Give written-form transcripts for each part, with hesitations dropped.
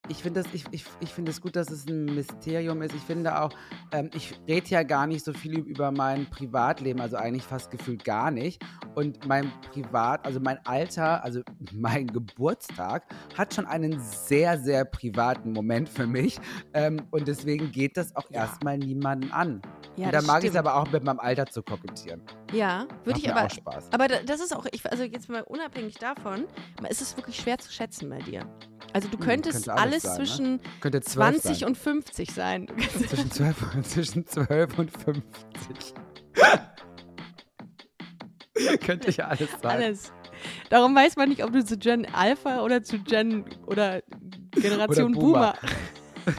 Ich finde es gut, dass es ein Mysterium ist. Ich finde auch, ich rede ja gar nicht so viel über mein Privatleben, also eigentlich fast gefühlt gar nicht. Und also mein Alter, also mein Geburtstag hat schon einen sehr, sehr privaten Moment für mich. Und deswegen geht das auch Ja. erstmal niemanden an. Ja, Und da das mag ich es stimmt. aber auch mit meinem Alter zu kokettieren. Ja, würde Macht ich mir aber. auch Spaß. Aber das ist auch, also jetzt mal unabhängig davon, ist es wirklich schwer zu schätzen bei dir. Also du könntest Könnte alles alles sein, zwischen ne? Könnte 12 20 sein. und 50 sein. Zwischen 12 und 50. Könnte ja alles sein. Alles. Darum weiß man nicht, ob du zu Gen Alpha oder zu Gen oder Generation Oder Boomer. Boomer.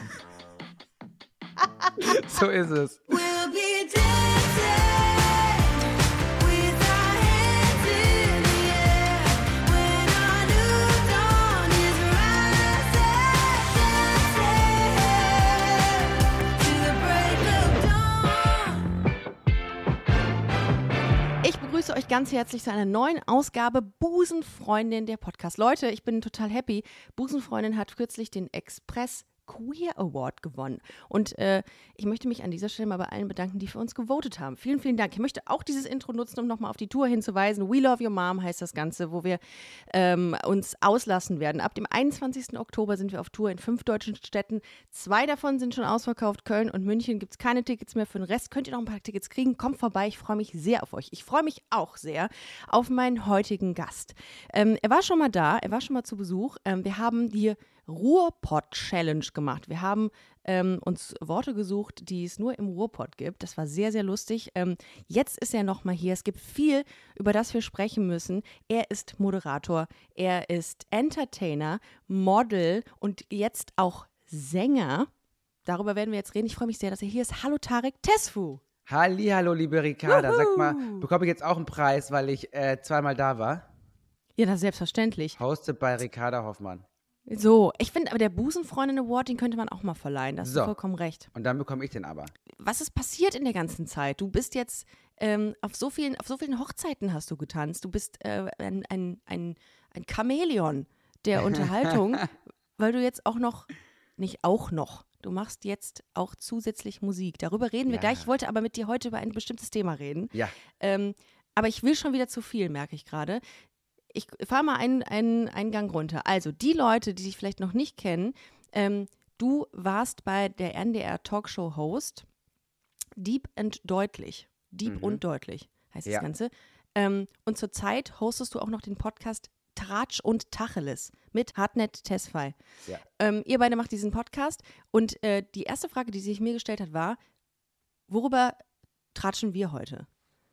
So ist es. We'll be dancing with our hands in the air when our new dawn is rising, to the break of dawn. Ich begrüße euch ganz herzlich zu einer neuen Ausgabe Busenfreundin, der Podcast. Leute, ich bin total happy. Busenfreundin hat kürzlich den Express Queer Award gewonnen. Und ich möchte mich an dieser Stelle mal bei allen bedanken, die für uns gewotet haben. Vielen, vielen Dank. Ich möchte auch dieses Intro nutzen, um nochmal auf die Tour hinzuweisen. We Love Your Mom heißt das Ganze, wo wir uns auslassen werden. Ab dem 21. Oktober sind wir auf Tour in 5 deutschen Städten. 2 davon sind schon ausverkauft. Köln und München gibt es keine Tickets mehr. Für den Rest könnt ihr noch ein paar Tickets kriegen. Kommt vorbei. Ich freue mich sehr auf euch. Ich freue mich auch sehr auf meinen heutigen Gast. Er war schon mal da. Er war schon mal zu Besuch. Wir haben die Ruhrpott-Challenge gemacht. Wir haben uns Worte gesucht, die es nur im Ruhrpott gibt. Das war sehr, sehr lustig. Jetzt ist er nochmal hier. Es gibt viel, über das wir sprechen müssen. Er ist Moderator, er ist Entertainer, Model und jetzt auch Sänger. Darüber werden wir jetzt reden. Ich freue mich sehr, dass er hier ist. Hallo Tarek Tesfu. Hallihallo, liebe Ricarda. Sag mal, bekomme ich jetzt auch einen Preis, weil ich zweimal da war? Ja, das ist selbstverständlich. Hosted bei Ricarda Hoffmann. So, ich finde aber der Busenfreundin Award, den könnte man auch mal verleihen. Da hast du So. vollkommen recht. Und dann bekomme ich den aber. Was ist passiert in der ganzen Zeit? Du bist jetzt auf so vielen Hochzeiten hast du getanzt. Du bist ein Chamäleon der Unterhaltung, weil du jetzt auch noch, du machst jetzt auch zusätzlich Musik. Darüber reden wir Ja. gleich. Ich wollte aber mit dir heute über ein bestimmtes Thema reden. Ja. Aber ich will schon wieder zu viel, merke ich gerade. Ich fahre mal einen Gang runter. Also die Leute, die dich vielleicht noch nicht kennen, du warst bei der NDR Talkshow Host Deep and Deutlich. Deep und Deutlich heißt Ja. das Ganze. Und zurzeit hostest du auch noch den Podcast Tratsch und Tacheles mit Hartnett Tesfaye. Ja. Ihr beide macht diesen Podcast und die erste Frage, die sich mir gestellt hat, war, worüber tratschen wir heute?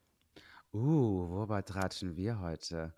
Worüber tratschen wir heute?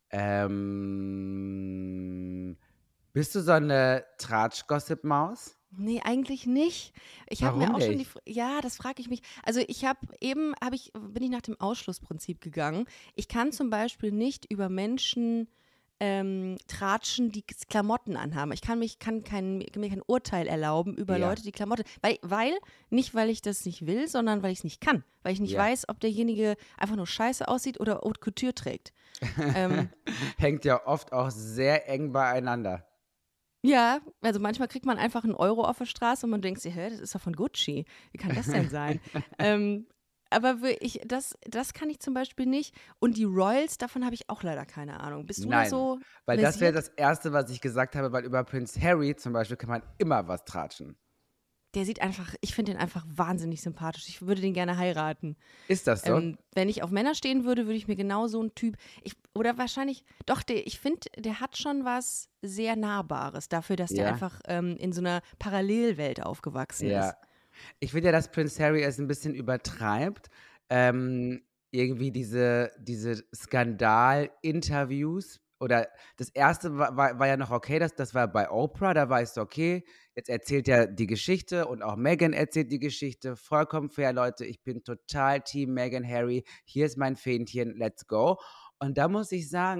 Bist du so eine Tratsch-Gossip-Maus? Nee, eigentlich nicht. Ich habe mir Warum auch schon nicht? ja, das frage ich mich. Also bin ich nach dem Ausschlussprinzip gegangen. Ich kann zum Beispiel nicht über Menschen tratschen, die Klamotten anhaben. Ich kann mir kein Urteil erlauben über Ja. Leute, die Klamotten, nicht weil ich das nicht will, sondern weil ich es nicht kann. Weil ich nicht Ja. weiß, ob derjenige einfach nur scheiße aussieht oder Haute Couture trägt. Hängt ja oft auch sehr eng beieinander. Ja, also manchmal kriegt man einfach einen Euro auf der Straße und man denkt sich, hä, das ist doch von Gucci. Wie kann das denn sein? Aber das kann ich zum Beispiel nicht. Und die Royals, davon habe ich auch leider keine Ahnung. Bist du da Nein, so weil das wäre versiert? das Erste, was ich gesagt habe, weil über Prince Harry zum Beispiel kann man immer was tratschen. Ich finde den einfach wahnsinnig sympathisch. Ich würde den gerne heiraten. Ist das so? Wenn ich auf Männer stehen würde, würde ich mir genau so einen Typ, ich finde, der hat schon was sehr Nahbares dafür, dass der Ja. einfach in so einer Parallelwelt aufgewachsen Ja. ist. Ich finde ja, dass Prince Harry es ein bisschen übertreibt. Irgendwie diese Skandal-Interviews oder das erste war ja noch okay, das war bei Oprah, da war es okay, jetzt erzählt er die Geschichte und auch Meghan erzählt die Geschichte, vollkommen fair, Leute, ich bin total Team Meghan Harry, hier ist mein Fähnchen, let's go. Und da muss ich sagen,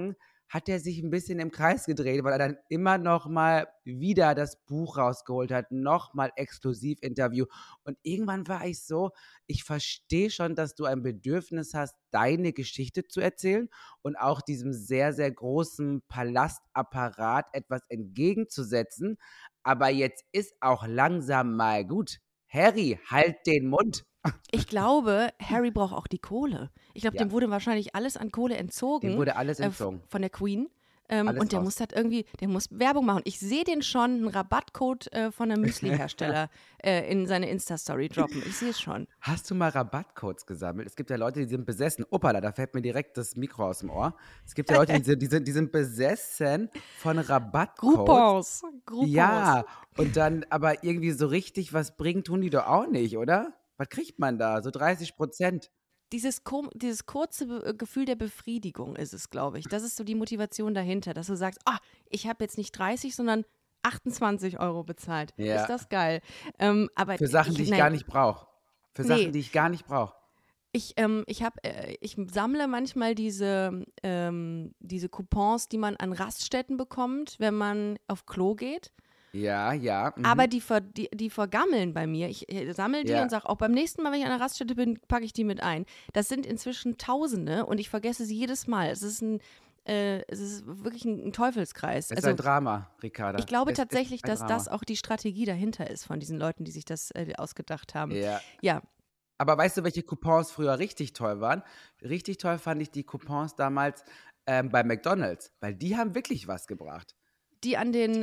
hat er sich ein bisschen im Kreis gedreht, weil er dann immer noch mal wieder das Buch rausgeholt hat, noch mal Exklusivinterview. Und irgendwann war ich so, ich verstehe schon, dass du ein Bedürfnis hast, deine Geschichte zu erzählen und auch diesem sehr, sehr großen Palastapparat etwas entgegenzusetzen. Aber jetzt ist auch langsam mal gut. Harry, halt den Mund. Ich glaube, Harry braucht auch die Kohle. Ich glaube, Ja. dem wurde wahrscheinlich alles an Kohle Dem entzogen. wurde alles entzogen. Von der Queen. Alles Und der raus. muss halt irgendwie, der muss Werbung machen. Ich sehe den schon, einen Rabattcode von einem Müsli-Hersteller in seine Insta-Story droppen. Ich sehe es schon. Hast du mal Rabattcodes gesammelt? Es gibt ja Leute, die sind besessen. Opala, da fällt mir direkt das Mikro aus dem Ohr. Es gibt ja Leute, die sind besessen von Rabattcodes. Groupons. Ja, und dann aber irgendwie so richtig was bringen, tun die doch auch nicht, oder? Was kriegt man da? So 30%? Dieses kurze Gefühl der Befriedigung ist es, glaube ich. Das ist so die Motivation dahinter, dass du sagst, ich habe jetzt nicht 30, sondern 28 € bezahlt. Ja. Ist das geil. Aber Für Sachen, die ich gar nicht brauche. Für Nee. Sachen, die ich gar nicht brauche. Ich sammle manchmal diese Coupons, die man an Raststätten bekommt, wenn man auf Klo geht. Ja, ja. Aber die vergammeln bei mir. Ich sammle die Ja. und sage auch beim nächsten Mal, wenn ich an der Raststätte bin, packe ich die mit ein. Das sind inzwischen Tausende und ich vergesse sie jedes Mal. Es ist wirklich ein Teufelskreis. Es ist ein Drama, Ricarda. Ich glaube Es ist tatsächlich, ein dass Drama. das auch die Strategie dahinter ist von diesen Leuten, die sich das ausgedacht haben. Ja. Ja, Aber weißt du, welche Coupons früher richtig toll waren? Richtig toll fand ich die Coupons damals bei McDonald's, weil die haben wirklich was gebracht. die an den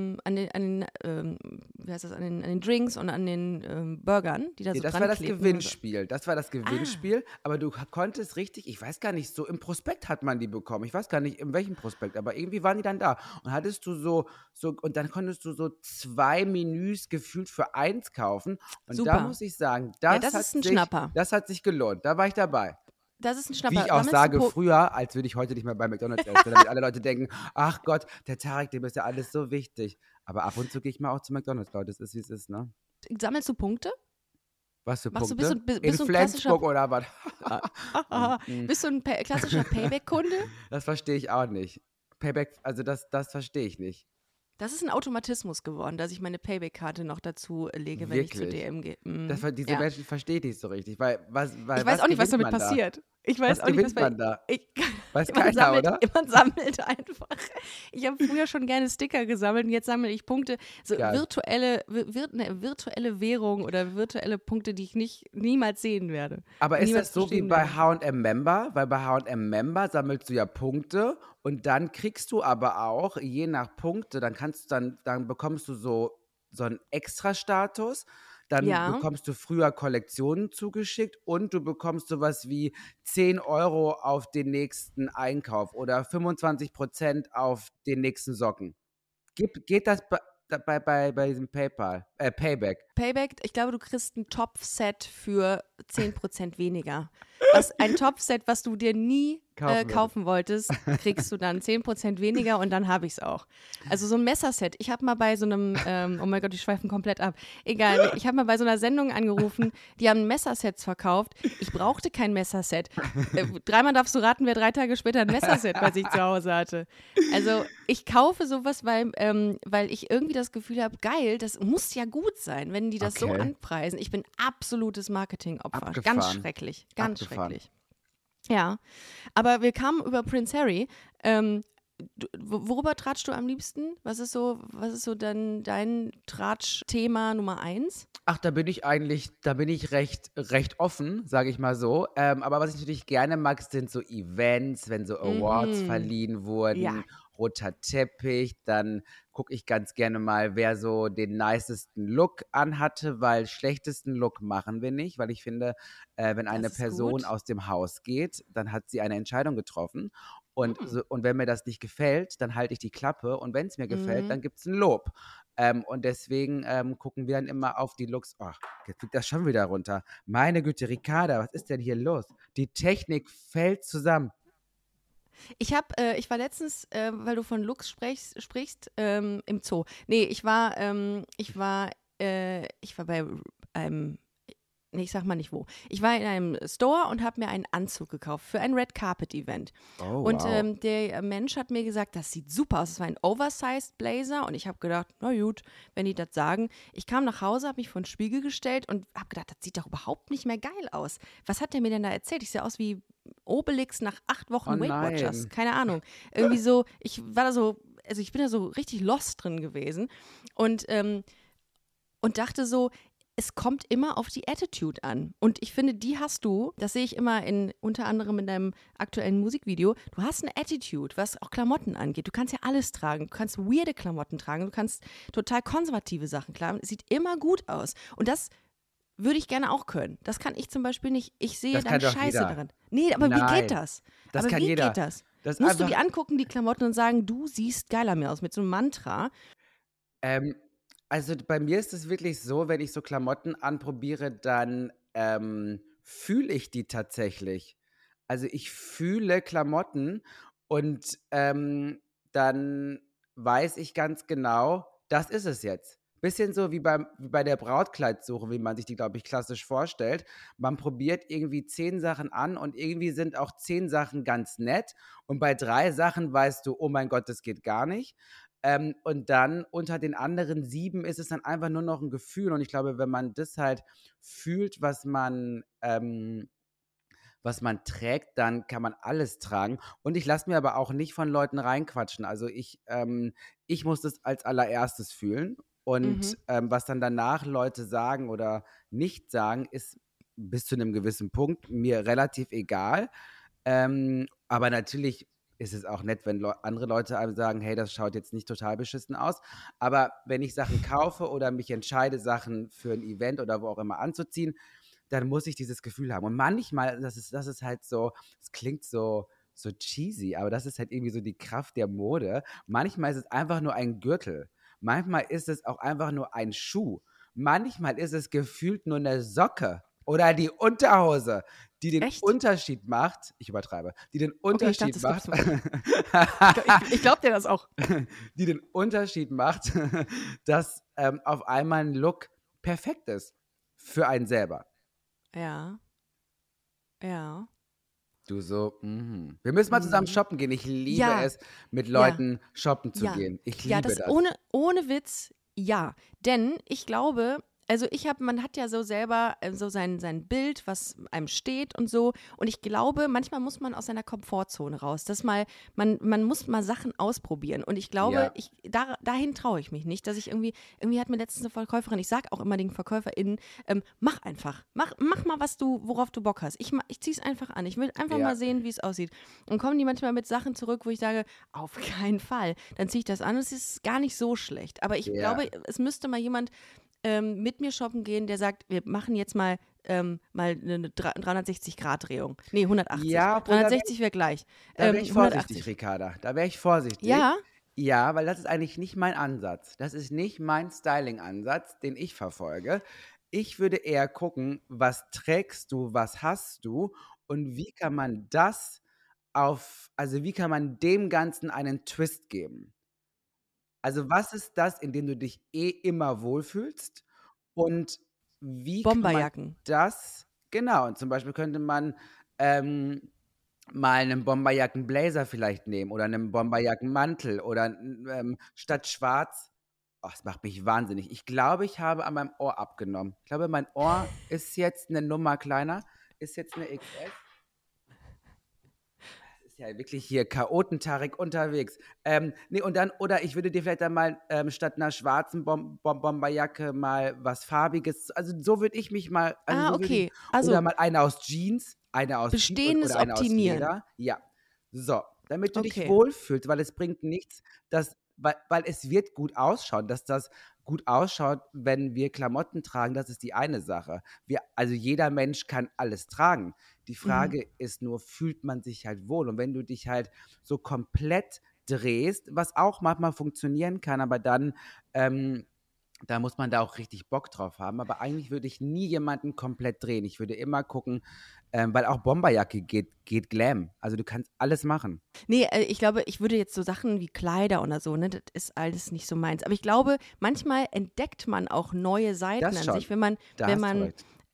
wie heißt das, an den Drinks und an den Burgern, die da so Das dran war das kleben. Gewinnspiel. Das war das Gewinnspiel, aber du konntest richtig, ich weiß gar nicht, so im Prospekt hat man die bekommen. Ich weiß gar nicht, in welchem Prospekt, aber irgendwie waren die dann da. Und hattest du so und dann konntest du so 2 Menüs gefühlt für 1 kaufen. Und da Super. muss ich sagen, das hat ist ein sich, Schnapper. das hat sich gelohnt. Da war ich dabei. Das ist ein Schnapper. Wie ich auch Sammelst du sage, früher, als würde ich heute nicht mehr bei McDonald's essen, damit alle Leute denken, ach Gott, der Tarek, dem ist ja alles so wichtig. Aber ab und zu gehe ich mal auch zu McDonald's, Leute, das ist, wie es ist, ne? Sammelst du Punkte? Was für Machst du- Punkte? bist du In ein klassischer- Flensburg oder was? Bist du ein klassischer Payback-Kunde? Das verstehe ich auch nicht. Payback, also das verstehe ich nicht. Das ist ein Automatismus geworden, dass ich meine Payback-Karte noch dazu lege, wenn ich zu Wirklich? DM gehe. Diese ja. Menschen verstehe ich nicht so richtig, weil Ich weiß auch nicht, was damit gewinnt man da? passiert. Ich weiß Was auch nicht, was gewinnt man da? Ich, Weiß man keiner, sammelt, oder? man sammelt einfach. Ich habe früher schon gerne Sticker gesammelt und jetzt sammle ich Punkte. So Geil. virtuelle Währung oder virtuelle Punkte, die ich niemals sehen werde. Aber ist niemals das so wie verstehen bei werde. H&M Member? Weil bei H&M Member sammelst du ja Punkte und dann kriegst du aber auch, je nach Punkte, dann bekommst du so einen Extra-Status, dann Ja. bekommst du früher Kollektionen zugeschickt und du bekommst sowas wie 10 € auf den nächsten Einkauf oder 25% auf den nächsten Socken. Geht das bei diesem Payback? Payback, ich glaube, du kriegst ein Topfset für 10% weniger. Ein Topfset, was du dir nie kaufen wolltest, kriegst du dann 10% weniger und dann habe ich es auch. Also so ein Messerset. Ich habe mal bei so einem, oh mein Gott, die schweifen komplett ab. Egal, ich habe mal bei so einer Sendung angerufen, die haben Messersets verkauft. Ich brauchte kein Messerset. Dreimal darfst du raten, wer 3 Tage später ein Messerset bei sich zu Hause hatte. Also ich kaufe sowas, weil ich irgendwie das Gefühl habe, geil, das muss ja gut sein, wenn die das so Okay. anpreisen. Ich bin absolutes Marketingopfer. Abgefahren. Ganz schrecklich. Ganz Abgefahren. schrecklich. Ja, aber wir kamen über Prince Harry. Worüber tratschst du am liebsten? Was ist so dein Tratschthema Nummer 1? Ach, da bin ich recht offen, sage ich mal so. Aber was ich natürlich gerne mag, sind so Events, wenn so Awards verliehen wurden, Ja. roter Teppich, dann gucke ich ganz gerne mal, wer so den nicesten Look anhatte, weil schlechtesten Look machen wir nicht, weil ich finde, wenn eine ist Person gut. aus dem Haus geht, dann hat sie eine Entscheidung getroffen. Und wenn mir das nicht gefällt, dann halte ich die Klappe. Und wenn es mir gefällt, dann gibt es ein Lob. Und deswegen gucken wir dann immer auf die Looks. Oh, jetzt fliegt das schon wieder runter. Meine Güte, Ricarda, was ist denn hier los? Die Technik fällt zusammen. Ich war letztens, weil du von Lux sprichst, im Zoo. Nee, ich war bei einem nee, ich sag mal nicht wo. Ich war in einem Store und habe mir einen Anzug gekauft für ein Red Carpet Event. Oh, Und wow. der Mensch hat mir gesagt, das sieht super aus. Es war ein Oversized Blazer und ich habe gedacht, na gut, wenn die das sagen. Ich kam nach Hause, habe mich vor den Spiegel gestellt und habe gedacht, das sieht doch überhaupt nicht mehr geil aus. Was hat der mir denn da erzählt? Ich sehe aus wie Obelix nach 8 Wochen Oh Weight Watchers. nein. Keine Ahnung. Irgendwie so, ich war da so, also ich bin da so richtig lost drin gewesen und dachte so, es kommt immer auf die Attitude an. Und ich finde, die hast du, das sehe ich immer unter anderem in deinem aktuellen Musikvideo, du hast eine Attitude, was auch Klamotten angeht. Du kannst ja alles tragen. Du kannst weirde Klamotten tragen. Du kannst total konservative Sachen tragen. Es sieht immer gut aus. Und das würde ich gerne auch können. Das kann ich zum Beispiel nicht. Ich sehe Das dann kann doch Scheiße jeder. darin. Nee, aber wie Nein, geht das? das Aber kann wie jeder. geht das? Das ist Musst du die einfach, angucken, die Klamotten, und sagen, du siehst geiler mir aus, mit so einem Mantra. ähm, also bei mir ist es wirklich so, wenn ich so Klamotten anprobiere, dann fühle ich die tatsächlich. Also ich fühle Klamotten und dann weiß ich ganz genau, das ist es jetzt. Bisschen so wie bei der Brautkleidsuche, wie man sich die, glaube ich, klassisch vorstellt. Man probiert irgendwie 10 Sachen an und irgendwie sind auch 10 Sachen ganz nett. Und bei 3 Sachen weißt du, oh mein Gott, das geht gar nicht. Und dann unter den anderen 7 ist es dann einfach nur noch ein Gefühl. Und ich glaube, wenn man das halt fühlt, was man trägt, dann kann man alles tragen. Und ich lasse mir aber auch nicht von Leuten reinquatschen. Also ich muss das als allererstes fühlen. Und Mhm. was dann danach Leute sagen oder nicht sagen, ist bis zu einem gewissen Punkt mir relativ egal. Aber natürlich ist es auch nett, wenn andere Leute einem sagen, hey, das schaut jetzt nicht total beschissen aus. Aber wenn ich Sachen kaufe oder mich entscheide, Sachen für ein Event oder wo auch immer anzuziehen, dann muss ich dieses Gefühl haben. Und manchmal, das ist halt so, es klingt so cheesy, aber das ist halt irgendwie so die Kraft der Mode. Manchmal ist es einfach nur ein Gürtel. Manchmal ist es auch einfach nur ein Schuh. Manchmal ist es gefühlt nur eine Socke oder die Unterhose, die den Echt? Unterschied macht. Ich übertreibe. Die den Okay, ich dachte, Unterschied das gibt's macht. wirklich. Ich glaube dir das auch. Die den Unterschied macht, dass auf einmal ein Look perfekt ist für einen selber. Ja, ja. Du so, wir müssen mal zusammen Mhm. shoppen gehen. Ich liebe Ja, es, mit ja, Leuten shoppen zu ja. gehen. Ich Ja, liebe das das. ohne Witz, ja. Denn ich glaube, also man hat ja so selber so sein Bild, was einem steht und so. Und ich glaube, manchmal muss man aus seiner Komfortzone raus. Man muss mal Sachen ausprobieren. Und ich glaube, Ja, dahin traue ich mich nicht, dass ich irgendwie hat mir letztens eine Verkäuferin, ich sage auch immer den VerkäuferInnen, mach einfach. Mach mal, worauf du Bock hast. Ich zieh's einfach an. Ich will einfach mal ja, sehen, wie es aussieht. Und kommen die manchmal mit Sachen zurück, wo ich sage, auf keinen Fall. Dann ziehe ich das an und es ist gar nicht so schlecht. Aber ich ja. glaube, es müsste mal jemand mit mir shoppen gehen, der sagt, wir machen jetzt mal eine 360-Grad-Drehung. Nee, 180. Ja, obwohl 360 wäre gleich. da wäre ich vorsichtig, 180. Ricarda. Da wäre ich vorsichtig. Ja? Ja, weil das ist eigentlich nicht mein Ansatz. Das ist nicht mein Styling-Ansatz, den ich verfolge. Ich würde eher gucken, was trägst du, was hast du und wie kann man also wie kann man dem Ganzen einen Twist geben? Also, was ist das, in dem du dich immer wohlfühlst? Und wie kann man Bomberjacken. das genau, und zum Beispiel könnte man, ähm, mal 'nen Bomberjacken-Blazer vielleicht nehmen oder 'nen Bomberjackenmantel oder statt schwarz das macht mich wahnsinnig. Ich glaube, ich habe an meinem Ohr abgenommen. Ich glaube, mein Ohr ist jetzt 'ne Nummer kleiner, ist jetzt 'ne XS. Ist ja wirklich hier Chaoten-Tarek unterwegs. Ne, und dann oder ich würde dir vielleicht dann mal, statt einer schwarzen Bomberjacke mal was Farbiges so würde ich mich mal Ah, so würde ich okay. oder Also mal eine aus Jeans Bestehendes oder eine aus optimieren. Leder. Ja. So, damit du dich Okay. wohlfühlst, weil es bringt nichts, weil es wird gut ausschauen. Dass das gut ausschaut, wenn wir Klamotten tragen, das ist die eine Sache. Also jeder Mensch kann alles tragen. Die Mhm. Frage ist nur, fühlt man sich halt wohl? Und wenn du dich halt so komplett drehst, was auch manchmal funktionieren kann, aber dann, da muss man da auch richtig Bock drauf haben. Aber eigentlich würde ich nie jemanden komplett drehen. Ich würde immer gucken, weil auch Bomberjacke geht Glam. Also du kannst alles machen. Nee, ich glaube, ich würde jetzt so Sachen wie Kleider oder so, ne, das ist alles nicht so meins. Aber ich glaube, manchmal entdeckt man auch neue Seiten Das an schon. sich, wenn man, Da wenn hast du man recht.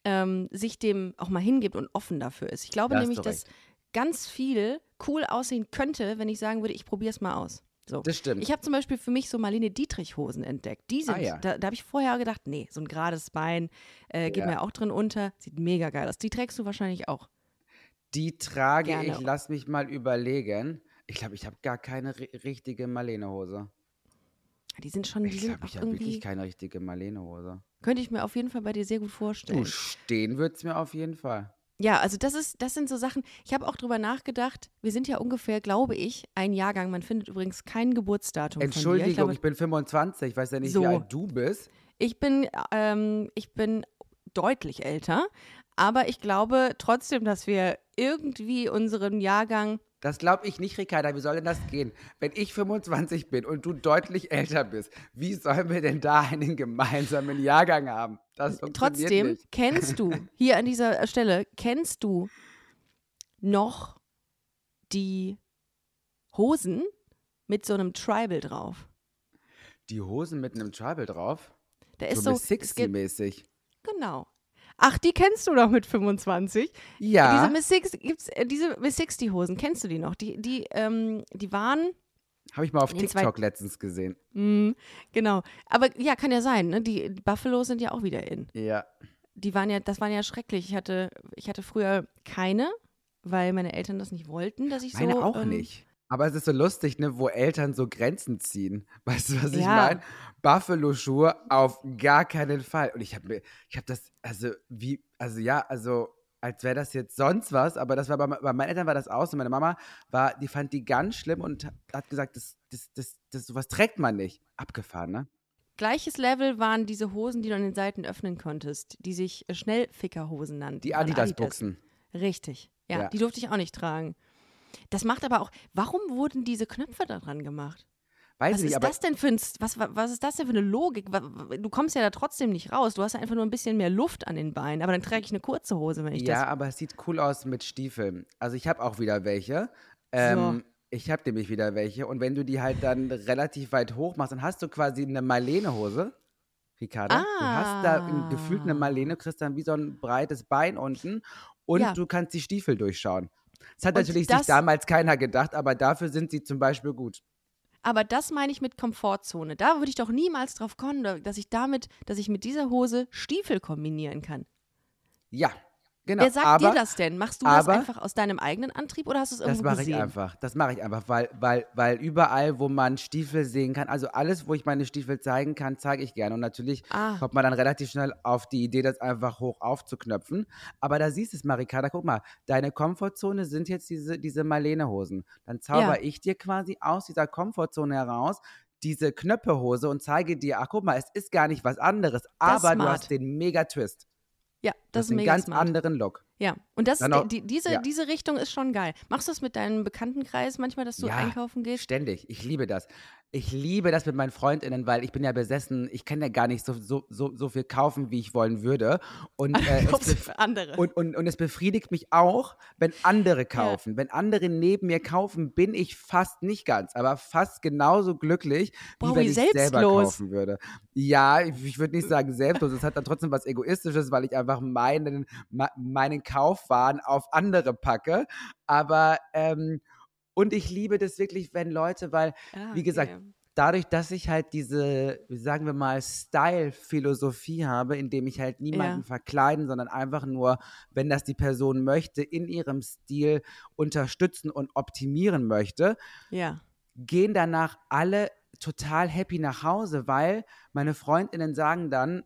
sich dem auch mal hingibt und offen dafür ist. Ich glaube Da hast nämlich, du dass recht. ganz viel cool aussehen könnte, wenn ich sagen würde, ich probiere es mal aus. So. Das stimmt. Ich habe zum Beispiel für mich so Marlene Dietrich-Hosen entdeckt. Die sind, ja. da habe ich vorher gedacht, nee, so ein gerades Bein geht Ja. mir auch drin unter. Sieht mega geil aus. Die trägst du wahrscheinlich auch. Die trage Gerne. ich, lass mich mal überlegen. Ich glaube, ich habe gar keine richtige Marlene-Hose. Die sind schon, die Ich sind glaube, auch ich habe irgendwie, wirklich keine richtige Marlene-Hose. könnte ich mir auf jeden Fall bei dir sehr gut vorstellen. Du, stehen wird's mir auf jeden Fall. Ja, also das sind so Sachen, ich habe auch drüber nachgedacht, wir sind ja ungefähr, glaube ich, ein Jahrgang, man findet übrigens kein Geburtsdatum von dir. Entschuldigung, Ich glaube, ich bin 25, ich weiß ja nicht, So. wie alt du bist. ich bin deutlich älter, aber ich glaube trotzdem, dass wir irgendwie unseren Jahrgang, Das glaube ich nicht, Ricarda. Wie soll denn das gehen? Wenn ich 25 bin und du deutlich älter bist, wie sollen wir denn da einen gemeinsamen Jahrgang haben? Das funktioniert trotzdem nicht. kennst du, hier an dieser Stelle, kennst du noch die Hosen mit so einem Tribal drauf? Die Hosen mit einem Tribal drauf? Da ist So so, Miss es gibt, Sixty-mäßig. genau. Ach, die kennst du doch mit 25. Ja, Diese Miss 60 Hosen, kennst du die noch? Die waren, habe ich mal auf in den TikTok letztens gesehen. genau. Aber ja, kann ja sein, ne? Die Buffalos sind ja auch wieder in. Ja. Das waren ja schrecklich. Ich hatte früher keine, weil meine Eltern das nicht wollten, dass ich Meine so. auch nicht. Aber es ist so lustig, ne, wo Eltern so Grenzen ziehen. Weißt du, was ich Ja. meine? Buffalo-Schuhe auf gar keinen Fall. Und ich habe das, als wäre das jetzt sonst was, aber das war bei meinen Eltern war das auch so. Meine Mama die fand die ganz schlimm und hat gesagt, sowas trägt man nicht. Abgefahren, ne? Gleiches Level waren diese Hosen, die du an den Seiten öffnen konntest, die sich Schnellfickerhosen nannten. Die von Adidas. Adidas-Buchsen. Richtig. Ja, Ja. die durfte ich auch nicht tragen. Das macht aber auch, warum wurden diese Knöpfe da dran gemacht? Weiß Was nicht, ist aber das denn für was ist das denn für eine Logik? Du kommst ja da trotzdem nicht raus. Du hast ja einfach nur ein bisschen mehr Luft an den Beinen. Aber dann trage ich eine kurze Hose, wenn ich ja, das. aber es sieht cool aus mit Stiefeln. Also ich habe auch wieder welche. So. Ich habe nämlich wieder welche. Und wenn du die halt dann relativ weit hoch machst, dann hast du quasi eine Marlene-Hose, Ricarda. Du hast da gefühlt eine Marlene, kriegst dann wie so ein breites Bein unten und Ja. du kannst die Stiefel durchschauen. Das hat Und natürlich das- sich damals keiner gedacht, aber dafür sind sie zum Beispiel gut. Aber das meine ich mit Komfortzone. Da würde ich doch niemals drauf kommen, dass ich mit dieser Hose Stiefel kombinieren kann. Ja, genau. Wer sagt dir das denn? Machst du das aber- einfach aus deinem eigenen Antrieb oder hast du es Das irgendwo mache ich gesehen? einfach. Das mache ich einfach, weil überall, wo man Stiefel sehen kann, also alles, wo ich meine Stiefel zeigen kann, zeige ich gerne. Und natürlich kommt man dann relativ schnell auf die Idee, das einfach hoch aufzuknöpfen. Aber da siehst du es, Marika, guck mal, deine Komfortzone sind jetzt diese Marlene-Hosen. Dann zauber ich dir quasi aus dieser Komfortzone heraus diese Knöpfehose und zeige dir, ach guck mal, es ist gar nicht was anderes, aber du smart. hast den Mega-Twist. Ja, Du das hast ist einen mega ganz smart. anderen Look. Ja, und das Dann auch- diese ja. Richtung ist schon geil. Machst du das mit deinem Bekanntenkreis manchmal, dass du Ja, einkaufen gehst? Ständig. Ich liebe das. Ich liebe das mit meinen FreundInnen, weil ich bin ja besessen. Ich kann ja gar nicht so viel kaufen, wie ich wollen würde. Und, Kaufst du für andere. und es befriedigt mich auch, wenn andere kaufen. Wenn andere neben mir kaufen, bin ich fast nicht ganz, aber fast genauso glücklich, Boah, wie wenn wie ich selber selbstlos. kaufen würde. Ja, ich würde nicht sagen selbstlos. Es hat dann trotzdem was Egoistisches, weil ich einfach meinen Kaufwahn auf andere packe. Aber und ich liebe das wirklich, wenn Leute, weil, wie gesagt, okay. dadurch, dass ich halt diese, sagen wir mal, Style-Philosophie habe, indem ich halt niemanden verkleiden, sondern einfach nur, wenn das die Person möchte, in ihrem Stil unterstützen und optimieren möchte, Ja. gehen danach alle total happy nach Hause, weil meine FreundInnen sagen dann,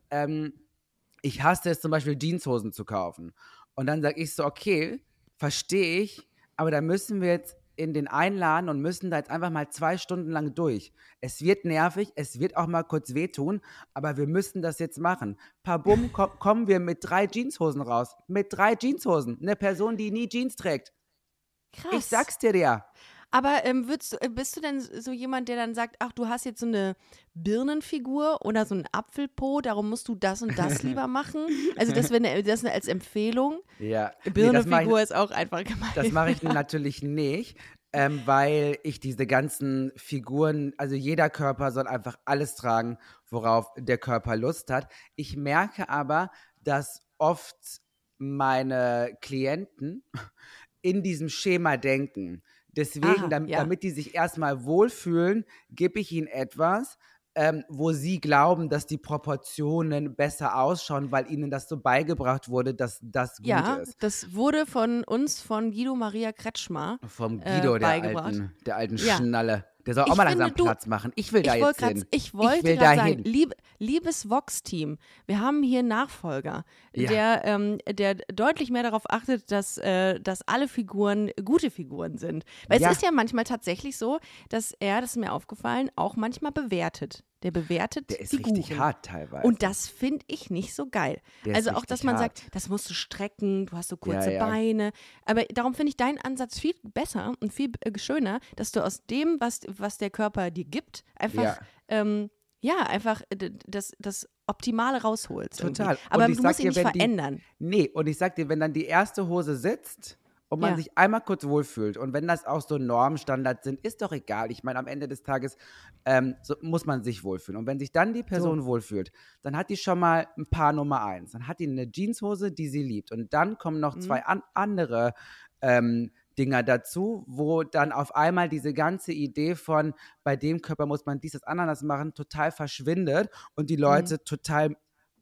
ich hasse es zum Beispiel, Jeanshosen zu kaufen. Und dann sage ich so, okay, verstehe ich, aber da müssen wir jetzt in den Einladen und müssen da jetzt einfach mal 2 Stunden lang durch. Es wird nervig, es wird auch mal kurz wehtun, aber wir müssen das jetzt machen. Pabum, kommen wir mit 3 Jeanshosen raus. Mit 3 Jeanshosen. Eine Person, die nie Jeans trägt. Krass. Ich sag's dir ja. Aber bist du denn so jemand, der dann sagt, ach, du hast jetzt so eine Birnenfigur oder so einen Apfelpo, darum musst du das und das lieber machen? Also das wäre das als Empfehlung. Ja. Nee, Birnenfigur ist auch einfach gemein. das mache ich natürlich nicht, weil ich diese ganzen Figuren, also jeder Körper soll einfach alles tragen, worauf der Körper Lust hat. Ich merke aber, dass oft meine Klienten in diesem Schema denken. Deswegen, Aha, ja. damit die sich erstmal wohlfühlen, gebe ich ihnen etwas, wo sie glauben, dass die Proportionen besser ausschauen, weil ihnen das so beigebracht wurde, dass das gut Ja, ist. das wurde von uns, von Guido Maria Kretschmer, Vom Guido, beigebracht. der alten Ja. Schnalle. Der soll auch Ich mal finde, langsam Platz machen. Ich will da Ich jetzt wollte hin. ich will wollte da gerade sagen, hin. liebes Vox-Team, wir haben hier einen Nachfolger, Ja. der deutlich mehr darauf achtet, dass alle Figuren gute Figuren sind. Weil Ja. es ist ja manchmal tatsächlich so, dass er, das ist mir aufgefallen, auch manchmal bewertet. Der bewertet Der ist Figuren. richtig hart teilweise. Und das finde ich nicht so geil. Der ist Also auch, dass richtig man hart. sagt, das musst du strecken, du hast so kurze Ja. Beine. Aber darum finde ich deinen Ansatz viel besser und viel schöner, dass du aus dem, was der Körper dir gibt, einfach, einfach das Optimale rausholst. irgendwie. Total. Aber Und ich du sag musst ihn dir, nicht wenn die- verändern. Nee, und ich sag dir, wenn dann die erste Hose sitzt und man Ja. sich einmal kurz wohlfühlt und wenn das auch so Normstandards sind, ist doch egal. Ich meine, am Ende des Tages so muss man sich wohlfühlen. Und wenn sich dann die Person wohlfühlt, dann hat die schon mal ein paar Nummer 1. Dann hat die eine Jeanshose, die sie liebt. Und dann kommen noch 2 andere Dinger dazu, wo dann auf einmal diese ganze Idee von, bei dem Körper muss man dies, das, Ananas machen, total verschwindet und die Leute total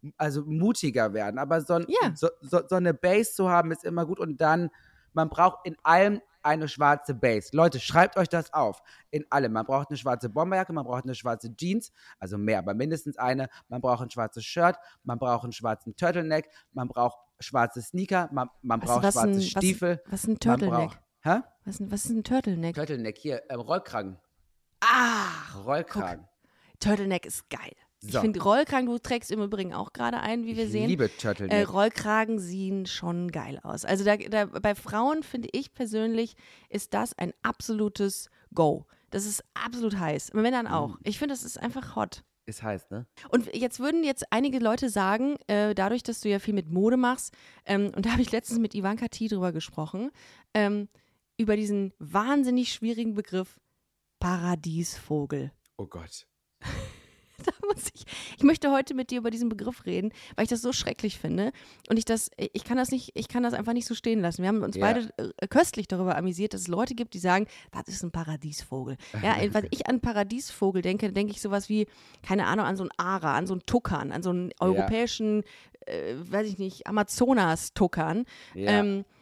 mutiger werden. Aber so Ja. eine Base zu haben, ist immer gut. Und dann, man braucht in allem eine schwarze Base. Leute, schreibt euch das auf. In allem. Man braucht eine schwarze Bomberjacke, man braucht eine schwarze Jeans, also mehr, aber mindestens eine. Man braucht ein schwarzes Shirt, man braucht einen schwarzen Turtleneck, man braucht schwarze Sneaker, man braucht schwarze Stiefel. Was ist ein Man Turtleneck? braucht, hä? Was ist ein Turtleneck? Turtleneck, hier, Rollkragen. Ah, Rollkragen. Turtleneck ist geil. Ich So. finde Rollkragen, du trägst im Übrigen auch gerade ein, wie wir Ich sehen. liebe Turtleneck. Rollkragen sehen schon geil aus. Also bei Frauen finde ich persönlich, ist das ein absolutes Go. Das ist absolut heiß. Aber Männern auch. Ich finde, das ist einfach hot. Ist heiß, ne? Und jetzt würden einige Leute sagen, dadurch, dass du ja viel mit Mode machst, und da habe ich letztens mit Ivanka T. drüber gesprochen, über diesen wahnsinnig schwierigen Begriff Paradiesvogel. Oh Gott. Da ich möchte heute mit dir über diesen Begriff reden, weil ich das so schrecklich finde und ich kann das einfach nicht so stehen lassen. Wir haben uns beide köstlich darüber amüsiert, dass es Leute gibt, die sagen, das ist ein Paradiesvogel. Ja, was ich an Paradiesvogel denke ich sowas wie, keine Ahnung, an so einen Ara, an so einen Tuckern, an so einen europäischen, weiß ich nicht, Amazonas-Tuckern. Ja.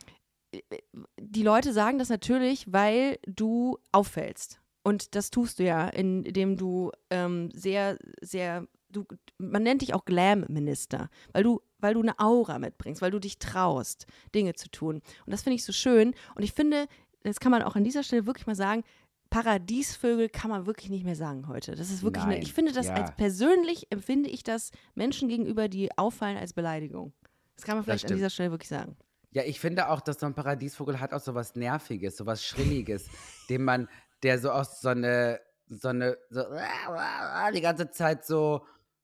Die Leute sagen das natürlich, weil du auffällst. Und das tust du ja, indem du sehr, sehr, man nennt dich auch Glam-Minister, weil du eine Aura mitbringst, weil du dich traust, Dinge zu tun. Und das finde ich so schön. Und ich finde, das kann man auch an dieser Stelle wirklich mal sagen, Paradiesvögel kann man wirklich nicht mehr sagen heute. Das ist wirklich Nein, ich finde das ja. persönlich empfinde ich das Menschen gegenüber, die auffallen, als Beleidigung. Das kann man vielleicht an stimmt. dieser Stelle wirklich sagen. Ja, ich finde auch, dass so ein Paradiesvogel hat auch so was Nerviges, so was Schrilliges, der so aus so die ganze Zeit so,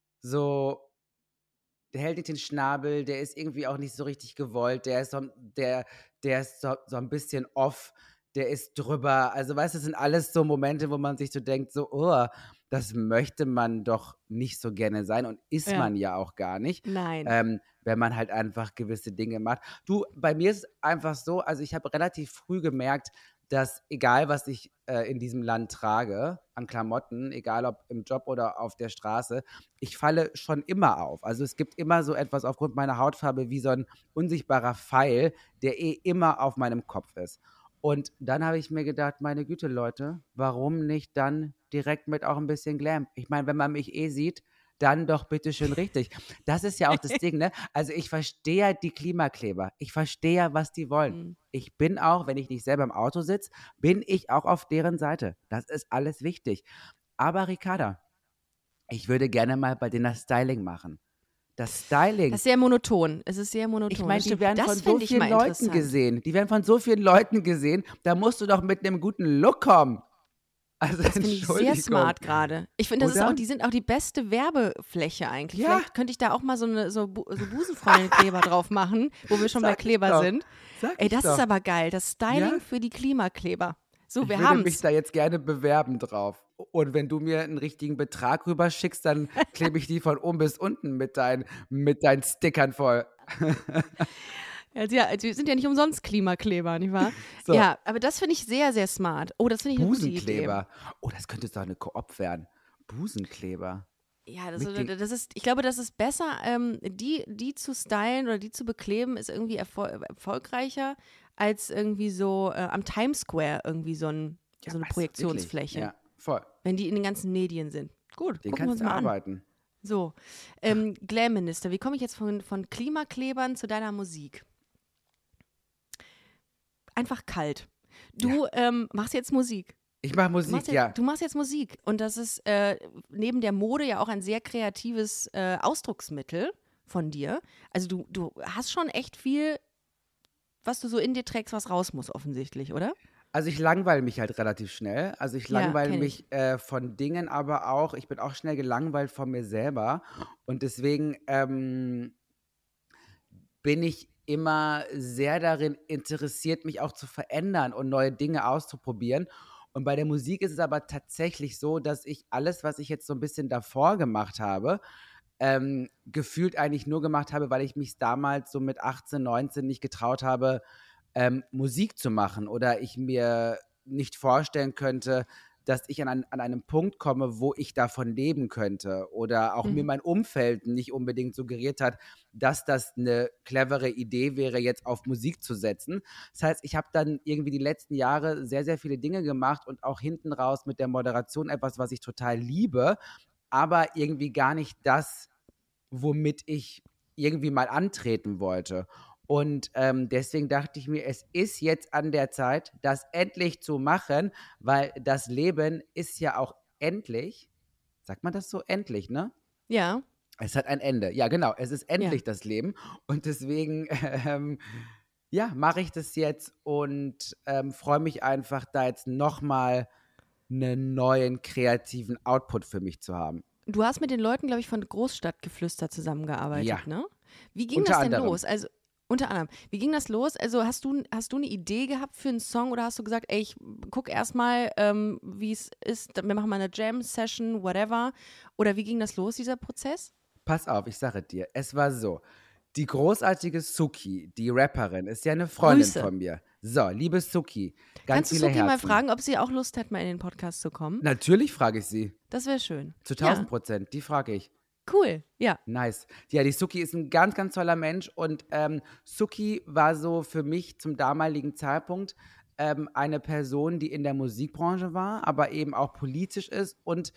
der hält nicht den Schnabel, der ist irgendwie auch nicht so richtig gewollt, der ist so ein bisschen off, der ist drüber. Also, weißt du, das sind alles so Momente, wo man sich so denkt, so, oh, das möchte man doch nicht so gerne sein und ist Ja. man ja auch gar nicht. Nein. Wenn man halt einfach gewisse Dinge macht. Du, bei mir ist es einfach so, also ich habe relativ früh gemerkt, dass egal, was ich in diesem Land trage an Klamotten, egal ob im Job oder auf der Straße, ich falle schon immer auf. Also es gibt immer so etwas aufgrund meiner Hautfarbe wie so ein unsichtbarer Pfeil, der immer auf meinem Kopf ist. Und dann habe ich mir gedacht, meine Güte, Leute, warum nicht dann direkt mit auch ein bisschen Glam? Ich meine, wenn man mich sieht, dann doch bitte schön richtig. Das ist ja auch das Ding, ne? Also ich verstehe ja die Klimakleber. Ich verstehe ja, was die wollen. Ich bin auch, wenn ich nicht selber im Auto sitze, bin ich auch auf deren Seite. Das ist alles wichtig. Aber Ricarda, ich würde gerne mal bei denen das Styling machen. Das Styling. Das ist sehr monoton. Es ist sehr monoton. Ich meine, Das die stimmt. werden Das von so fände ich vielen mal Leuten interessant. gesehen. Die werden von so vielen Leuten gesehen. Da musst du doch mit einem guten Look kommen. Also Das finde ich sehr Entschuldigung. smart gerade. Ich finde, Oder? die sind auch die beste Werbefläche eigentlich. Ja. Vielleicht könnte ich da auch mal so Busenfreundin-Kleber drauf machen, wo wir schon bei Sag ich Kleber doch. sind. Sag Ey, ich das doch. ist aber geil. Das Styling Ja? für die Klimakleber. So, Ich wir würde haben mich es. da jetzt gerne bewerben drauf. Und wenn du mir einen richtigen Betrag rüberschickst, dann klebe ich die von oben bis unten mit deinen Stickern voll. Also wir sind ja nicht umsonst Klimakleber, nicht wahr? So, Ja, aber das finde ich sehr, sehr smart. Oh, das finde ich eine gute Idee. Busenkleber. Oh, das könnte doch eine Koop werden. Busenkleber. Ja, Mit den, ich glaube, das ist besser, die zu stylen oder die zu bekleben, ist irgendwie erfolgreicher als irgendwie so am Times Square irgendwie so eine ja, was, Projektionsfläche, wirklich? Ja, voll. wenn die in den ganzen Medien sind. Gut, Den gucken wir uns kannst du mal an. arbeiten. So, Glam-Minister, wie komme ich jetzt von Klimaklebern zu deiner Musik? Einfach kalt. Du machst jetzt Musik. Ich mache Musik, ja. Du machst jetzt Musik und das ist neben der Mode ja auch ein sehr kreatives Ausdrucksmittel von dir. Also du hast schon echt viel, was du so in dir trägst, was raus muss offensichtlich, oder? Also ich langweile mich halt relativ schnell. Also ich Ja, langweile kenn ich. mich von Dingen, aber auch, ich bin auch schnell gelangweilt von mir selber. Und deswegen bin ich immer sehr darin interessiert, mich auch zu verändern und neue Dinge auszuprobieren. Und bei der Musik ist es aber tatsächlich so, dass ich alles, was ich jetzt so ein bisschen davor gemacht habe, gefühlt eigentlich nur gemacht habe, weil ich mich damals so mit 18, 19 nicht getraut habe, Musik zu machen oder ich mir nicht vorstellen könnte, dass ich an einem Punkt komme, wo ich davon leben könnte oder auch mir Mhm. mein Umfeld nicht unbedingt suggeriert hat, dass das eine clevere Idee wäre, jetzt auf Musik zu setzen. Das heißt, ich habe dann irgendwie die letzten Jahre sehr, sehr viele Dinge gemacht und auch hinten raus mit der Moderation etwas, was ich total liebe, aber irgendwie gar nicht das, womit ich irgendwie mal antreten wollte. Und deswegen dachte ich mir, es ist jetzt an der Zeit, das endlich zu machen, weil das Leben ist ja auch endlich. Sagt man das so? Endlich, ne? Ja, Es hat ein Ende. Ja, genau. Es ist ja. endlich das Leben. Und deswegen, ja, mache ich das jetzt und freue mich einfach, da jetzt nochmal einen neuen kreativen Output für mich zu haben. Du hast mit den Leuten, glaube ich, von Großstadtgeflüster zusammengearbeitet, Ja, ne? Wie ging unter das denn anderem. los? Also unter anderem, wie ging das los? Also hast du eine Idee gehabt für einen Song oder hast du gesagt, ey, ich guck erstmal, wie es ist, wir machen mal eine Jam-Session, whatever? Oder wie ging das los, dieser Prozess? Pass auf, ich sage dir, es war so. Die großartige Suki, die Rapperin, ist ja eine Freundin Grüße. von mir. So, liebe Suki, ganz Kannst du viele Suki mal Herzen. fragen, ob sie auch Lust hat, mal in den Podcast zu kommen? Natürlich frage ich sie. Das wäre schön. Zu Ja, 1000%. Die frage ich. cool. Ja. Nice. Ja, die Suki ist ein ganz, ganz toller Mensch und Suki war so für mich zum damaligen Zeitpunkt eine Person, die in der Musikbranche war, aber eben auch politisch ist und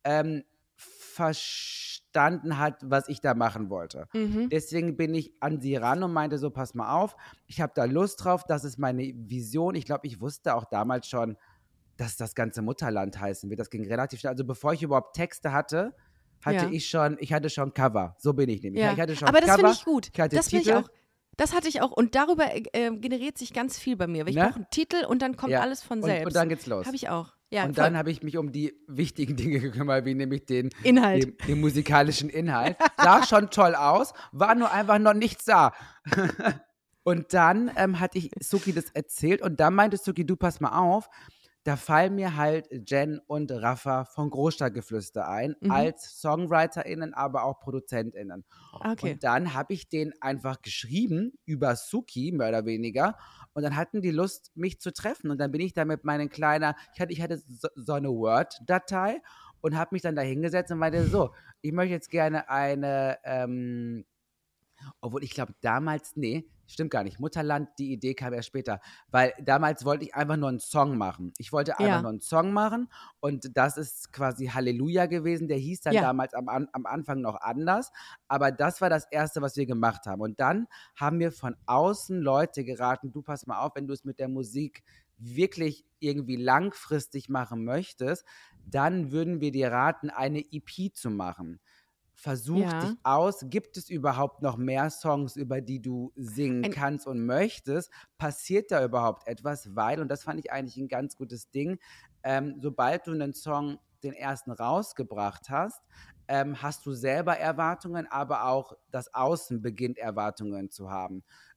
verstanden hat, was ich da machen wollte. Mhm. Deswegen bin ich an sie ran und meinte so, pass mal auf, ich habe da Lust drauf, das ist meine Vision. Ich glaube, ich wusste auch damals schon, dass das ganze Mutterland heißen wird. Das ging relativ schnell. Also bevor ich überhaupt Texte hatte, Ja. ich hatte schon Cover. So bin ich nämlich. Ja, Ich hatte schon aber das finde Cover, ich gut. ich hatte Das finde ich Titel, auch. Das hatte ich auch. Und darüber generiert sich ganz viel bei mir. Weil ich Ne? brauche einen Titel und dann kommt Ja. alles von und selbst. dann geht's los. Habe ich auch. Ja, Und voll. dann habe ich mich um die wichtigen Dinge gekümmert, wie nämlich den Inhalt. den musikalischen Inhalt. Sah schon toll aus, war nur einfach noch nichts da. Und dann hatte ich Suki das erzählt und dann meinte Suki, du pass mal auf, da fallen mir halt Jen und Rafa von Großstadtgeflüster ein, Mhm. als SongwriterInnen, aber auch ProduzentInnen. Okay. Und dann habe ich denen einfach geschrieben, über Suki, mehr oder weniger. Und dann hatten die Lust, mich zu treffen. Und dann bin ich da mit meinen kleiner, ich hatte so eine Word-Datei und habe mich dann da hingesetzt und meinte so, ich möchte jetzt gerne eine, obwohl ich glaube damals, nee, stimmt gar nicht. Mutterland, die Idee kam erst später. Weil damals wollte ich einfach nur einen Song machen. Ich wollte einfach Ja. nur einen Song machen und das ist quasi Halleluja gewesen. Der hieß dann Ja. damals am Anfang noch anders. Aber das war das Erste, was wir gemacht haben. Und dann haben mir von außen Leute geraten, du pass mal auf, wenn du es mit der Musik wirklich irgendwie langfristig machen möchtest, dann würden wir dir raten, eine EP zu machen. Versuch Ja. dich aus. Gibt es überhaupt noch mehr Songs, über die du singen Ein- kannst und möchtest? Passiert da überhaupt etwas? Weil, und das fand ich eigentlich ein ganz gutes Ding, sobald du einen Song, den ersten rausgebracht hast, hast du selber Erwartungen, aber auch das Außen beginnt Erwartungen zu haben.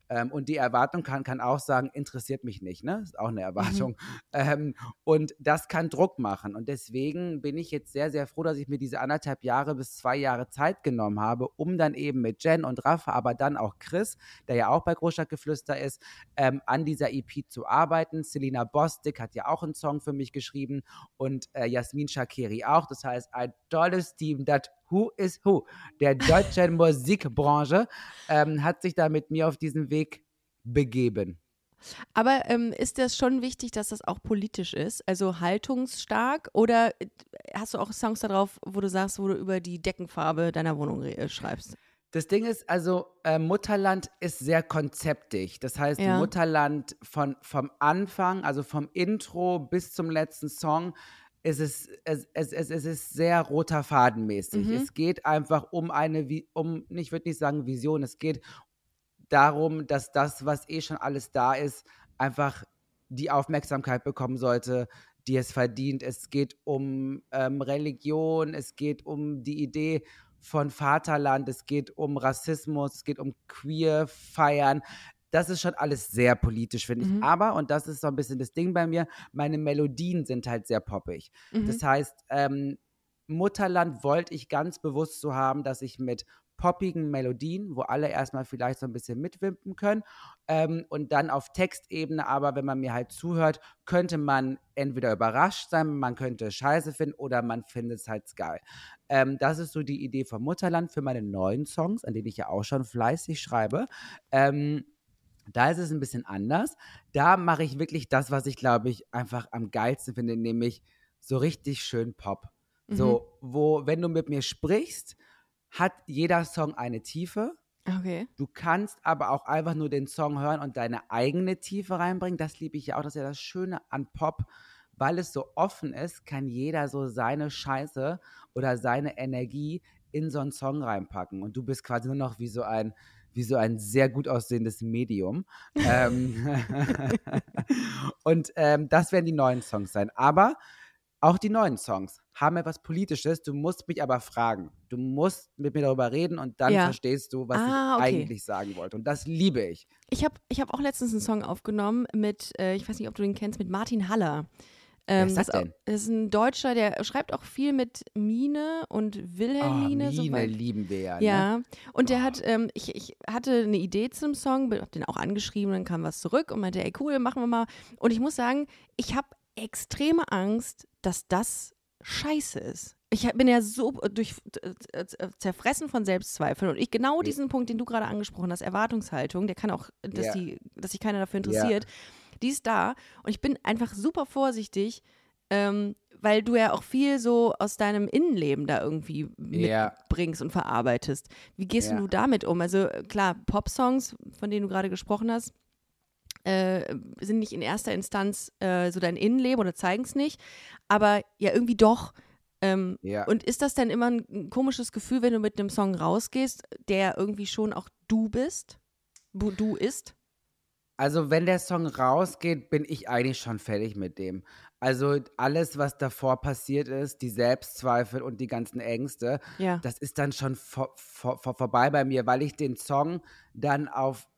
Und die Erwartung kann auch sagen, interessiert mich nicht, ne? Ist auch eine Mhm. Erwartung. Und das kann Druck machen. Und deswegen bin ich jetzt sehr, sehr froh, dass ich mir diese 1,5 Jahre bis 2 Jahre Zeit genommen habe, um dann eben mit Jen und Rafa, aber dann auch Chris, der ja auch bei Großstadtgeflüster ist, an dieser EP zu arbeiten. Selina Bostic hat ja auch einen Song für mich geschrieben und Jasmin Shakiri auch. Das heißt, ein tolles Team, das Who is Who der deutschen Musikbranche, hat sich da mit mir auf diesen Weg begeben. Aber ist das schon wichtig, dass das auch politisch ist? Also haltungsstark? Oder hast du auch Songs darauf, wo du sagst, wo du über die Deckenfarbe deiner Wohnung schreibst? Das Ding ist, also Mutterland ist sehr konzeptig. Das heißt, Ja. Mutterland vom Anfang, also vom Intro bis zum letzten Song, es ist sehr roter Fadenmäßig. Mhm. Es geht einfach ich würde nicht sagen Vision, es geht darum, dass das, was eh schon alles da ist, einfach die Aufmerksamkeit bekommen sollte, die es verdient. Es geht um Religion, es geht um die Idee von Vaterland, es geht um Rassismus, es geht um Queer-Feiern. Das ist schon alles sehr politisch, finde ich. Mhm. Aber, und das ist so ein bisschen das Ding bei mir, meine Melodien sind halt sehr poppig. Mhm. Das heißt, Mutterland wollte ich ganz bewusst so haben, dass ich mit poppigen Melodien, wo alle erstmal vielleicht so ein bisschen mitwimpen können, und dann auf Textebene, aber wenn man mir halt zuhört, könnte man entweder überrascht sein, man könnte Scheiße finden oder man findet es halt geil. Das ist so die Idee vom Mutterland für meine neuen Songs, an denen ich ja auch schon fleißig schreibe. Da ist es ein bisschen anders. Da mache ich wirklich das, was ich, glaube ich, einfach am geilsten finde, nämlich so richtig schön Pop. So, wenn du mit mir sprichst, hat jeder Song eine Tiefe. Okay. Du kannst aber auch einfach nur den Song hören und deine eigene Tiefe reinbringen. Das liebe ich ja auch. Das ist ja das Schöne an Pop. Weil es so offen ist, kann jeder so seine Scheiße oder seine Energie in so einen Song reinpacken. Und du bist quasi nur noch wie so ein sehr gut aussehendes Medium. Und das werden die neuen Songs sein. Aber auch die neuen Songs haben etwas Politisches. Du musst mich aber fragen. Du musst mit mir darüber reden und dann Ja. verstehst du, was ich Okay. eigentlich sagen wollte. Und das liebe ich. Ich hab auch letztens einen Song aufgenommen mit, ich weiß nicht, ob du den kennst, mit Martin Haller. Wer ist das denn? Das ist ein Deutscher, der schreibt auch viel mit Mine und Wilhelmine. Mine soweit. lieben wir ja. Ne? Ja, und der hat, ich hatte eine Idee zum Song, hab den auch angeschrieben, dann kam was zurück und meinte, ey cool, machen wir mal. Und ich muss sagen, ich habe extreme Angst, dass das scheiße ist. Ich bin ja so zerfressen von Selbstzweifeln und genau diesen Punkt, den du gerade angesprochen hast, Erwartungshaltung, der kann auch, dass sich keiner dafür interessiert, die ist da und ich bin einfach super vorsichtig, weil du ja auch viel so aus deinem Innenleben da irgendwie mitbringst und verarbeitest. Wie gehst du damit um? Also klar, Popsongs, von denen du gerade gesprochen hast, sind nicht in erster Instanz so dein Innenleben oder zeigen es nicht, aber ja irgendwie doch. Und ist das dann immer ein komisches Gefühl, wenn du mit einem Song rausgehst, der irgendwie schon auch du bist, wo du ist? Also wenn der Song rausgeht, bin ich eigentlich schon fertig mit dem. Also alles, was davor passiert ist, die Selbstzweifel und die ganzen Ängste, das ist dann schon vorbei bei mir, weil ich den Song dann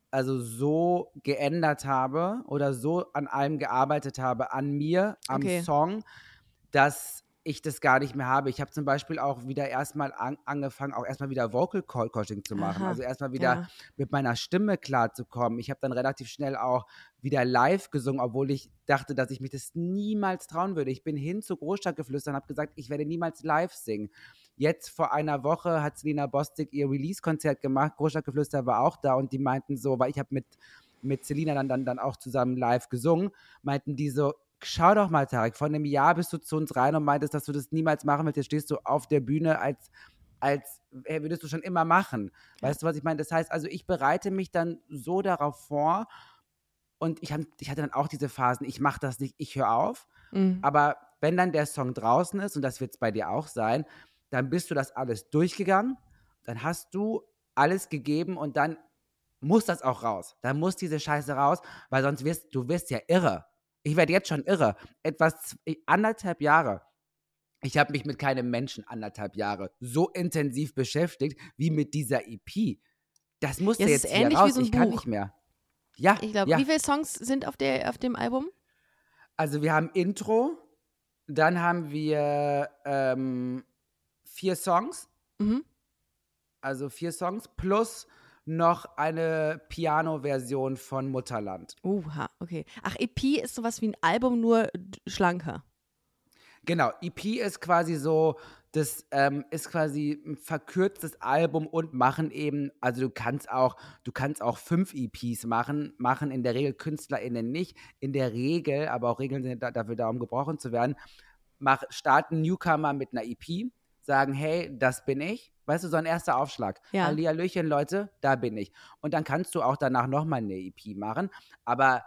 so geändert habe oder so an allem gearbeitet habe, an mir, am Song, dass ich das gar nicht mehr habe. Ich habe zum Beispiel auch wieder erstmal angefangen, auch erstmal wieder Vocal Coaching zu machen. Also erstmal wieder mit meiner Stimme klarzukommen. Ich habe dann relativ schnell auch wieder live gesungen, obwohl ich dachte, dass ich mich das niemals trauen würde. Ich bin hin zu Großstadtgeflüster und habe gesagt, ich werde niemals live singen. Jetzt vor einer Woche hat Selina Bostic ihr Release-Konzert gemacht. Großstadtgeflüster war auch da und die meinten so, weil ich habe mit Selina dann auch zusammen live gesungen, meinten die so, schau doch mal, Tarek, vor einem Jahr bist du zu uns rein und meintest, dass du das niemals machen willst. Jetzt stehst du auf der Bühne, als würdest du schon immer machen. Weißt du, was ich meine? Das heißt, also ich bereite mich dann so darauf vor und ich hatte dann auch diese Phasen, ich mache das nicht, ich höre auf. Aber wenn dann der Song draußen ist, und das wird es bei dir auch sein, dann bist du das alles durchgegangen, dann hast du alles gegeben und dann muss das auch raus. Dann muss diese Scheiße raus, weil sonst wirst du ja irre. Ich werde jetzt schon irre. 1,5 Jahre. Ich habe mich mit keinem Menschen 1,5 Jahre so intensiv beschäftigt wie mit dieser EP. Das muss jetzt ist hier ähnlich raus. wie so ein Ich kann Buch. nicht mehr. Ja, Ich glaube, ja. wie viele Songs sind auf dem Album? Also wir haben Intro, dann haben wir 4 Songs, Mhm. also 4 Songs, plus noch eine Piano-Version von Mutterland. Okay. Ach, EP ist sowas wie ein Album, nur schlanker. Genau, EP ist quasi so, das ist quasi ein verkürztes Album und machen eben, also du kannst auch 5 EPs machen in der Regel KünstlerInnen nicht, in der Regel, aber auch Regeln sind dafür da, um gebrochen zu werden, starten Newcomer mit einer EP, sagen, hey, das bin ich, weißt du, so ein erster Aufschlag. Ja. Hallihallöchen, Leute, da bin ich. Und dann kannst du auch danach nochmal eine EP machen, aber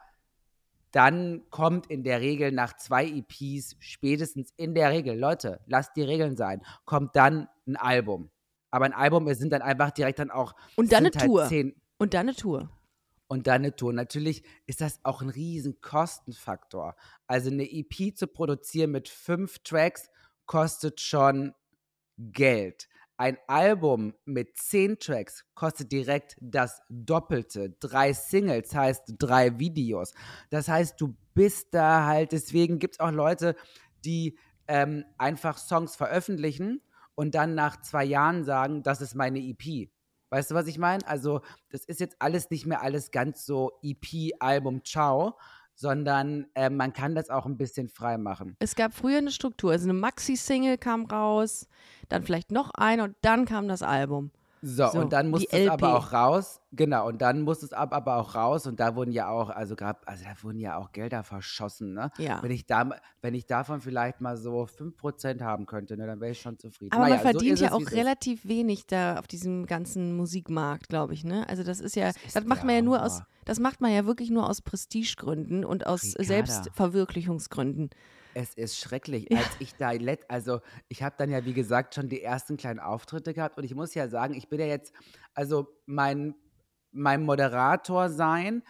dann kommt in der Regel nach 2 EPs spätestens in der Regel, Leute, lasst die Regeln sein, kommt dann ein Album. Aber ein Album, es sind dann einfach direkt dann auch, Und dann sind eine Tour. 10 Und dann eine Tour. und dann eine Tour. Natürlich ist das auch ein riesen Kostenfaktor. Also eine EP zu produzieren mit 5 Tracks kostet schon Geld. Ein Album mit 10 Tracks kostet direkt das Doppelte. 3 Singles heißt 3 Videos. Das heißt, du bist da halt, deswegen gibt es auch Leute, die einfach Songs veröffentlichen und dann nach 2 Jahren sagen, das ist meine EP. Weißt du, was ich meine? Also, das ist jetzt alles nicht mehr alles ganz so EP, Album, ciao, sondern man kann das auch ein bisschen frei machen. Es gab früher eine Struktur. Also eine Maxi-Single kam raus, dann vielleicht noch eine und dann kam das Album. So, So, und dann die musste es aber LP. auch raus. Genau, und dann musste es aber auch raus. Und da wurden ja auch, da wurden ja auch Gelder verschossen, ne? Ja. Wenn ich davon vielleicht mal so 5% haben könnte, ne, dann wäre ich schon zufrieden. Aber Naja, man verdient so ja ist es, wie auch es ist. relativ wenig da auf diesem ganzen Musikmarkt, glaube ich, ne? Also das ist ja, ist das macht der man ja nur Horror. das macht man ja wirklich nur aus Prestigegründen und aus Ricarda. Selbstverwirklichungsgründen. Es ist schrecklich. Als ich da, ich habe dann ja, wie gesagt, schon die ersten kleinen Auftritte gehabt und ich muss ja sagen, ich bin ja jetzt, also mein Moderator sein,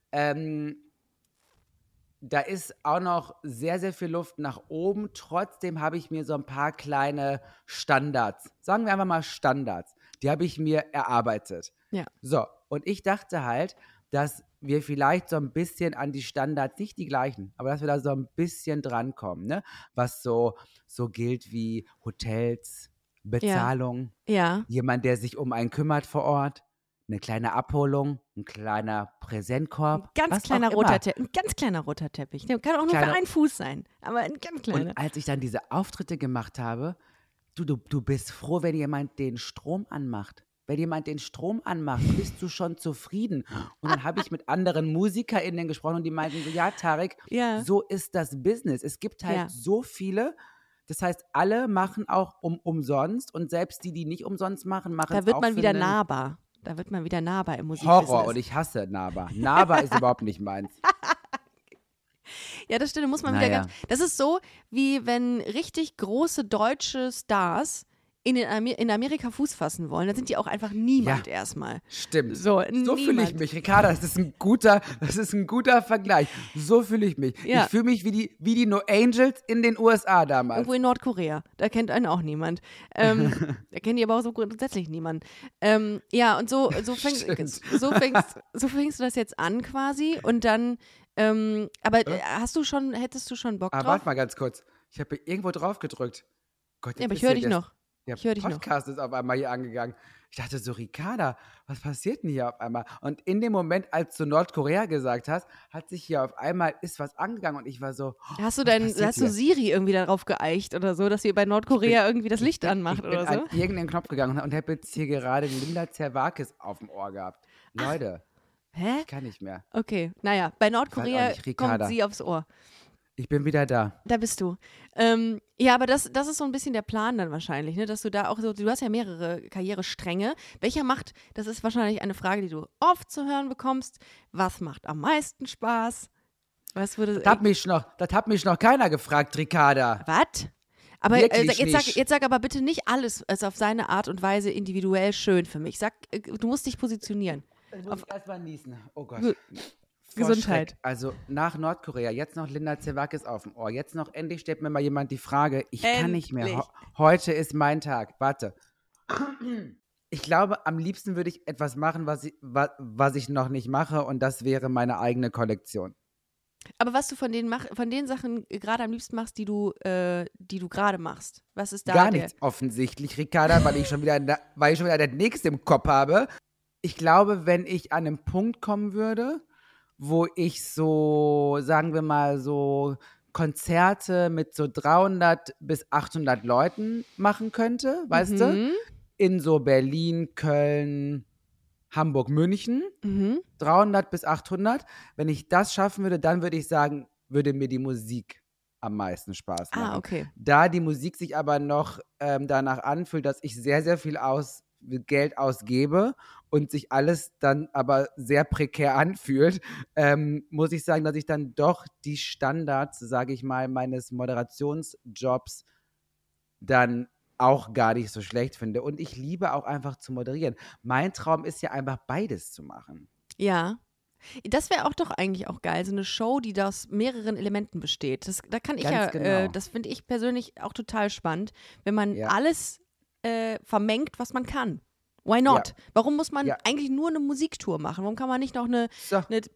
da ist auch noch sehr, sehr viel Luft nach oben. Trotzdem habe ich mir so ein paar kleine Standards, sagen wir einfach mal Standards, die habe ich mir erarbeitet. Ja. So, und ich dachte halt, dass wir vielleicht so ein bisschen an die Standards, nicht die gleichen, aber dass wir da so ein bisschen drankommen, ne? Was so gilt wie Hotels, Bezahlung, Ja. jemand, der sich um einen kümmert vor Ort, eine kleine Abholung, ein kleiner Präsentkorb, Ein ganz was kleiner auch roter immer. Teppich. Ein ganz kleiner roter Teppich. Der kann auch nur Kleiner- für einen Fuß sein. Aber ein ganz kleiner. Und als ich dann diese Auftritte gemacht habe, du bist froh, wenn jemand den Strom anmacht. Wenn jemand den Strom anmacht, bist du schon zufrieden. Und dann habe ich mit anderen MusikerInnen gesprochen und die meinten so, ja, Tarek, Ja. so ist das Business. Es gibt halt Ja. so viele, das heißt, alle machen auch umsonst und selbst die nicht umsonst machen, machen Da es wird auch man für wieder einen nahbar. Da wird man wieder nahbar im Musikbusiness. Horror und ich hasse Naba. Naba ist überhaupt nicht meins. Ja, das stimmt, da muss man wieder Naja. ganz. Das ist so, wie wenn richtig große deutsche Stars in Amerika Fuß fassen wollen. Dann sind die auch einfach niemand erstmal. Stimmt. So, So fühle ich niemand. mich, Ricarda. Das ist ein guter Vergleich. So fühle ich mich. Ja. Ich fühle mich wie die No Angels in den USA damals. Irgendwo in Nordkorea. Da kennt einen auch niemand. Da kennt die aber auch so grundsätzlich niemanden. Ja, und so fängst du das jetzt an quasi. Und dann, aber hättest du schon Bock Aber drauf? warte mal ganz kurz. Ich habe irgendwo drauf gedrückt. Gott, Ja, aber jetzt ich höre ist dich hier noch. Der Ich höre dich noch. Podcast ist auf einmal hier angegangen. Ich dachte so, Ricarda, was passiert denn hier auf einmal? Und in dem Moment, als du Nordkorea gesagt hast, hat sich hier auf einmal ist was angegangen und ich war so, Hast du was passiert hier? Siri irgendwie darauf geeicht oder so, dass sie bei Nordkorea irgendwie das Licht anmacht Ich bin oder so? an irgendeinen Knopf gegangen und habe jetzt hier gerade Linda Zerwakis auf dem Ohr gehabt. Leute, Hä? ich kann nicht mehr. Okay, naja, bei Nordkorea nicht, Ricarda. kommt sie aufs Ohr. Ich bin wieder da. Da bist du. Ja, aber das ist so ein bisschen der Plan dann wahrscheinlich, ne? Dass du da auch so, du hast ja mehrere Karrierestränge. Welcher macht, das ist wahrscheinlich eine Frage, die du oft zu hören bekommst. Was macht am meisten Spaß? Was würde. Das hat mich noch keiner gefragt, Ricarda. Was? Aber Wirklich nicht. jetzt sag aber bitte nicht alles also auf seine Art und Weise individuell schön für mich. Sag, du musst dich positionieren. Jetzt muss ich erstmal niesen. Oh Gott. Ge- Vor Gesundheit. Schreck. Also nach Nordkorea, jetzt noch Linda Zerwakis auf dem Ohr. Jetzt noch endlich stellt mir mal jemand die Frage, ich kann nicht mehr. Endlich. Heute ist mein Tag. Warte. Ich glaube, am liebsten würde ich etwas machen, was ich noch nicht mache, und das wäre meine eigene Kollektion. Aber was du von den Sachen gerade am liebsten machst, die du gerade machst, was ist da Gar der? nichts offensichtlich, Ricarda, weil ich schon wieder das nächste im Kopf habe. Ich glaube, wenn ich an einen Punkt kommen würde, wo ich so, sagen wir mal, so Konzerte mit so 300 bis 800 Leuten machen könnte, weißt du? Mhm. In so Berlin, Köln, Hamburg, München, Mhm. 300 bis 800. Wenn ich das schaffen würde, dann würde ich sagen, würde mir die Musik am meisten Spaß machen. Ah, okay. Da die Musik sich aber noch danach anfühlt, dass ich sehr, sehr viel Geld ausgebe und sich alles dann aber sehr prekär anfühlt, muss ich sagen, dass ich dann doch die Standards, sage ich mal, meines Moderationsjobs dann auch gar nicht so schlecht finde. Und ich liebe auch einfach zu moderieren. Mein Traum ist ja einfach beides zu machen. Ja. Das wäre auch doch eigentlich auch geil, so eine Show, die aus mehreren Elementen besteht. Da kann ich Ganz genau. das finde ich persönlich auch total spannend, wenn man Ja. alles vermengt, was man kann. Why not? Ja. Warum muss man Ja. eigentlich nur eine Musiktour machen? Warum kann man nicht noch eine So,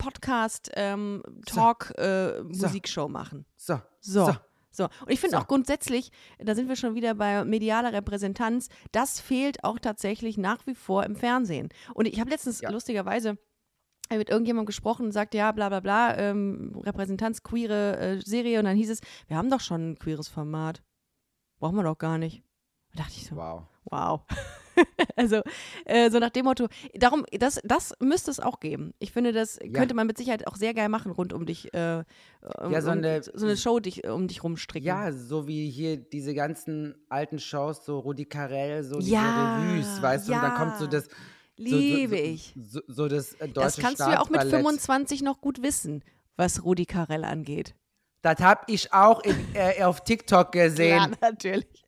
Musikshow machen? so, So. so. So. Und ich finde So. auch grundsätzlich, da sind wir schon wieder bei medialer Repräsentanz, das fehlt auch tatsächlich nach wie vor im Fernsehen. Und ich habe letztens lustigerweise mit irgendjemandem gesprochen und sagte, ja, bla bla bla, Repräsentanz, queere Serie. Und dann hieß es, wir haben doch schon ein queeres Format. Brauchen wir doch gar nicht. Da dachte ich so, wow. Also, so nach dem Motto, darum, das müsste es auch geben. Ich finde, das könnte man mit Sicherheit auch sehr geil machen, rund um dich, so eine Show um dich rumstricken. Ja, so wie hier diese ganzen alten Shows, so Rudi Carrell, so diese Ja, Revues, weißt du, und dann kommt so das Liebe ich. So das deutsche Das kannst du ja auch mit Staatsballett. 25 noch gut wissen, was Rudi Carell angeht. Das hab ich auch auf TikTok gesehen. Ja, natürlich.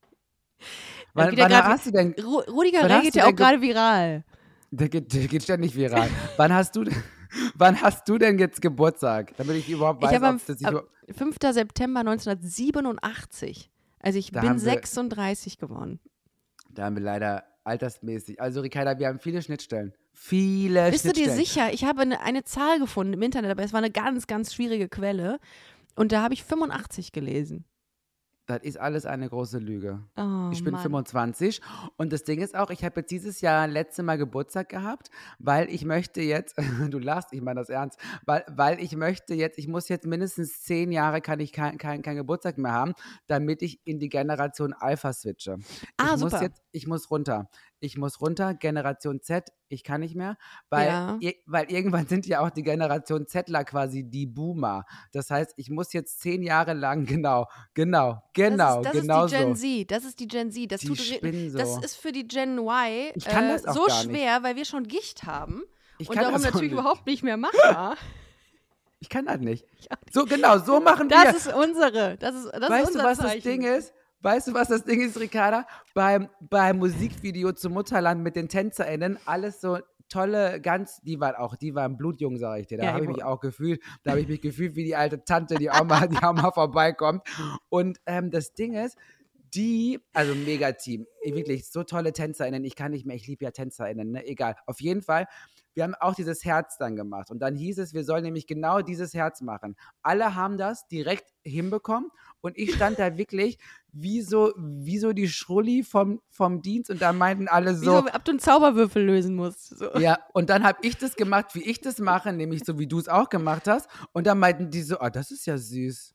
Wann hast du denn? Rudi wann Carell hast geht du ja auch denn gerade viral. Der geht ständig viral. Wann hast du denn jetzt Geburtstag? Damit ich überhaupt weiß, Ich habe ob das am 5. September 1987. Also ich Da bin haben wir- 36 geworden. Da haben wir leider altersmäßig. Also Ricarda, wir haben viele Schnittstellen. Bist du dir Schnittstellen. sicher? Ich habe eine Zahl gefunden im Internet, aber es war eine ganz, ganz schwierige Quelle. Und da habe ich 85 gelesen. Das ist alles eine große Lüge. Oh, Ich bin Mann. 25 und das Ding ist auch, ich habe jetzt dieses Jahr letzte Mal Geburtstag gehabt, weil ich möchte jetzt, du lachst, ich meine das ernst, weil ich möchte jetzt, ich muss jetzt mindestens 10 Jahre kann ich kein Geburtstag mehr haben, damit ich in die Generation Alpha switche. Super. Ich muss runter, Generation Z, ich kann nicht mehr, weil irgendwann sind ja auch die Generation Zler quasi die Boomer. Das heißt, ich muss jetzt 10 Jahre lang, genau Das ist die Gen so. Z. Das ist die Gen Z. Die spinnen so. Das ist für die Gen Y Ich kann das auch so gar nicht. schwer, weil wir schon Gicht haben. Ich Und kann darum das auch natürlich nicht. überhaupt nicht mehr machbar. Ich kann das nicht. So, genau, so machen Das wir. ist unsere. Das ist Weißt du, unser was das Zeichen. Ding ist? Weißt du, was das Ding ist, Ricarda? Beim Musikvideo zum Mutterland mit den TänzerInnen, alles so tolle, die waren blutjung, sage ich dir. Da Ja, habe ich ich mich auch gefühlt. Da habe ich mich gefühlt wie die alte Tante, die auch mal vorbeikommt. Und das Ding ist, also Mega-Team, wirklich so tolle TänzerInnen, ich kann nicht mehr, ich liebe ja TänzerInnen, ne? Egal. Auf jeden Fall, wir haben auch dieses Herz dann gemacht. Und dann hieß es, wir sollen nämlich genau dieses Herz machen. Alle haben das direkt hinbekommen und ich stand da wirklich wie so die Schrulli vom Dienst und da meinten alle Wieso, so, ob du einen Zauberwürfel lösen musst. So. ja, und dann habe ich das gemacht, wie ich das mache, nämlich so, wie du es auch gemacht hast. Und dann meinten die so, das ist ja süß.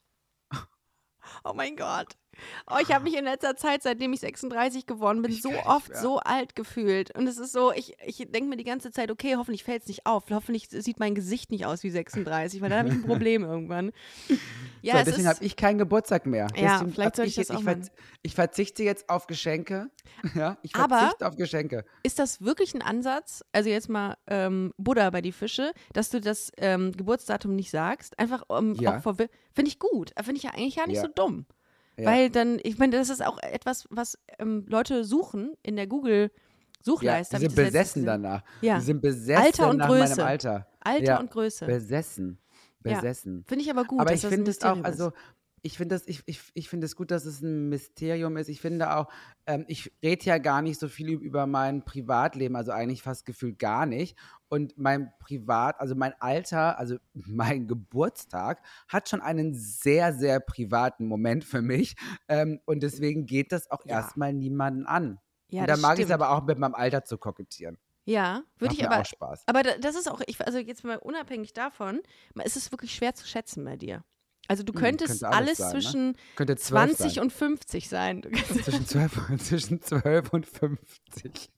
Oh mein Gott. Oh, ich habe mich in letzter Zeit, seitdem ich 36 geworden bin, so oft so alt gefühlt. Und es ist so, ich denke mir die ganze Zeit, okay, hoffentlich fällt es nicht auf. Hoffentlich sieht mein Gesicht nicht aus wie 36, weil dann habe ich ein Problem irgendwann. Ja, So, deswegen habe ich keinen Geburtstag mehr. Ja, Deswegen vielleicht hab soll ich das auch machen. Ich verzichte jetzt auf Geschenke. Ja, ich Aber- verzichte auf Geschenke. Ist das wirklich ein Ansatz, also jetzt mal Buddha bei die Fische, dass du das Geburtsdatum nicht sagst? Einfach Ja. auch finde ich gut. Finde ich ja eigentlich gar nicht Ja. so dumm. Ja. Weil dann, ich meine, das ist auch etwas, was Leute suchen in der Ja, Google-Suchleiste. die sind besessen danach. Ja. Die sind besessen Alter und nach Größe. meinem Alter. Alter Ja. und Größe. Besessen. Ja. Besessen. Finde ich aber gut. Aber dass ich das ein finde es auch, Mysterium also ist. ich finde ich finde es gut, dass es ein Mysterium ist. Ich finde auch, ich rede ja gar nicht so viel über mein Privatleben, also eigentlich fast gefühlt gar nicht. Und also mein Alter, also mein Geburtstag hat schon einen sehr, sehr privaten Moment für mich. Und deswegen geht das auch Ja. erstmal niemanden an. Ja, Und da das mag ich es stimmt. aber auch mit meinem Alter zu kokettieren. Ja, würde Macht ich mir aber. auch Spaß. Aber das ist auch, also jetzt mal unabhängig davon, ist es wirklich schwer zu schätzen bei dir. Also du könntest Könnte alles alles sein, ne? zwischen Könnte 12 20 sein. und 50 sein. Du kannst Zwischen 12 und 50.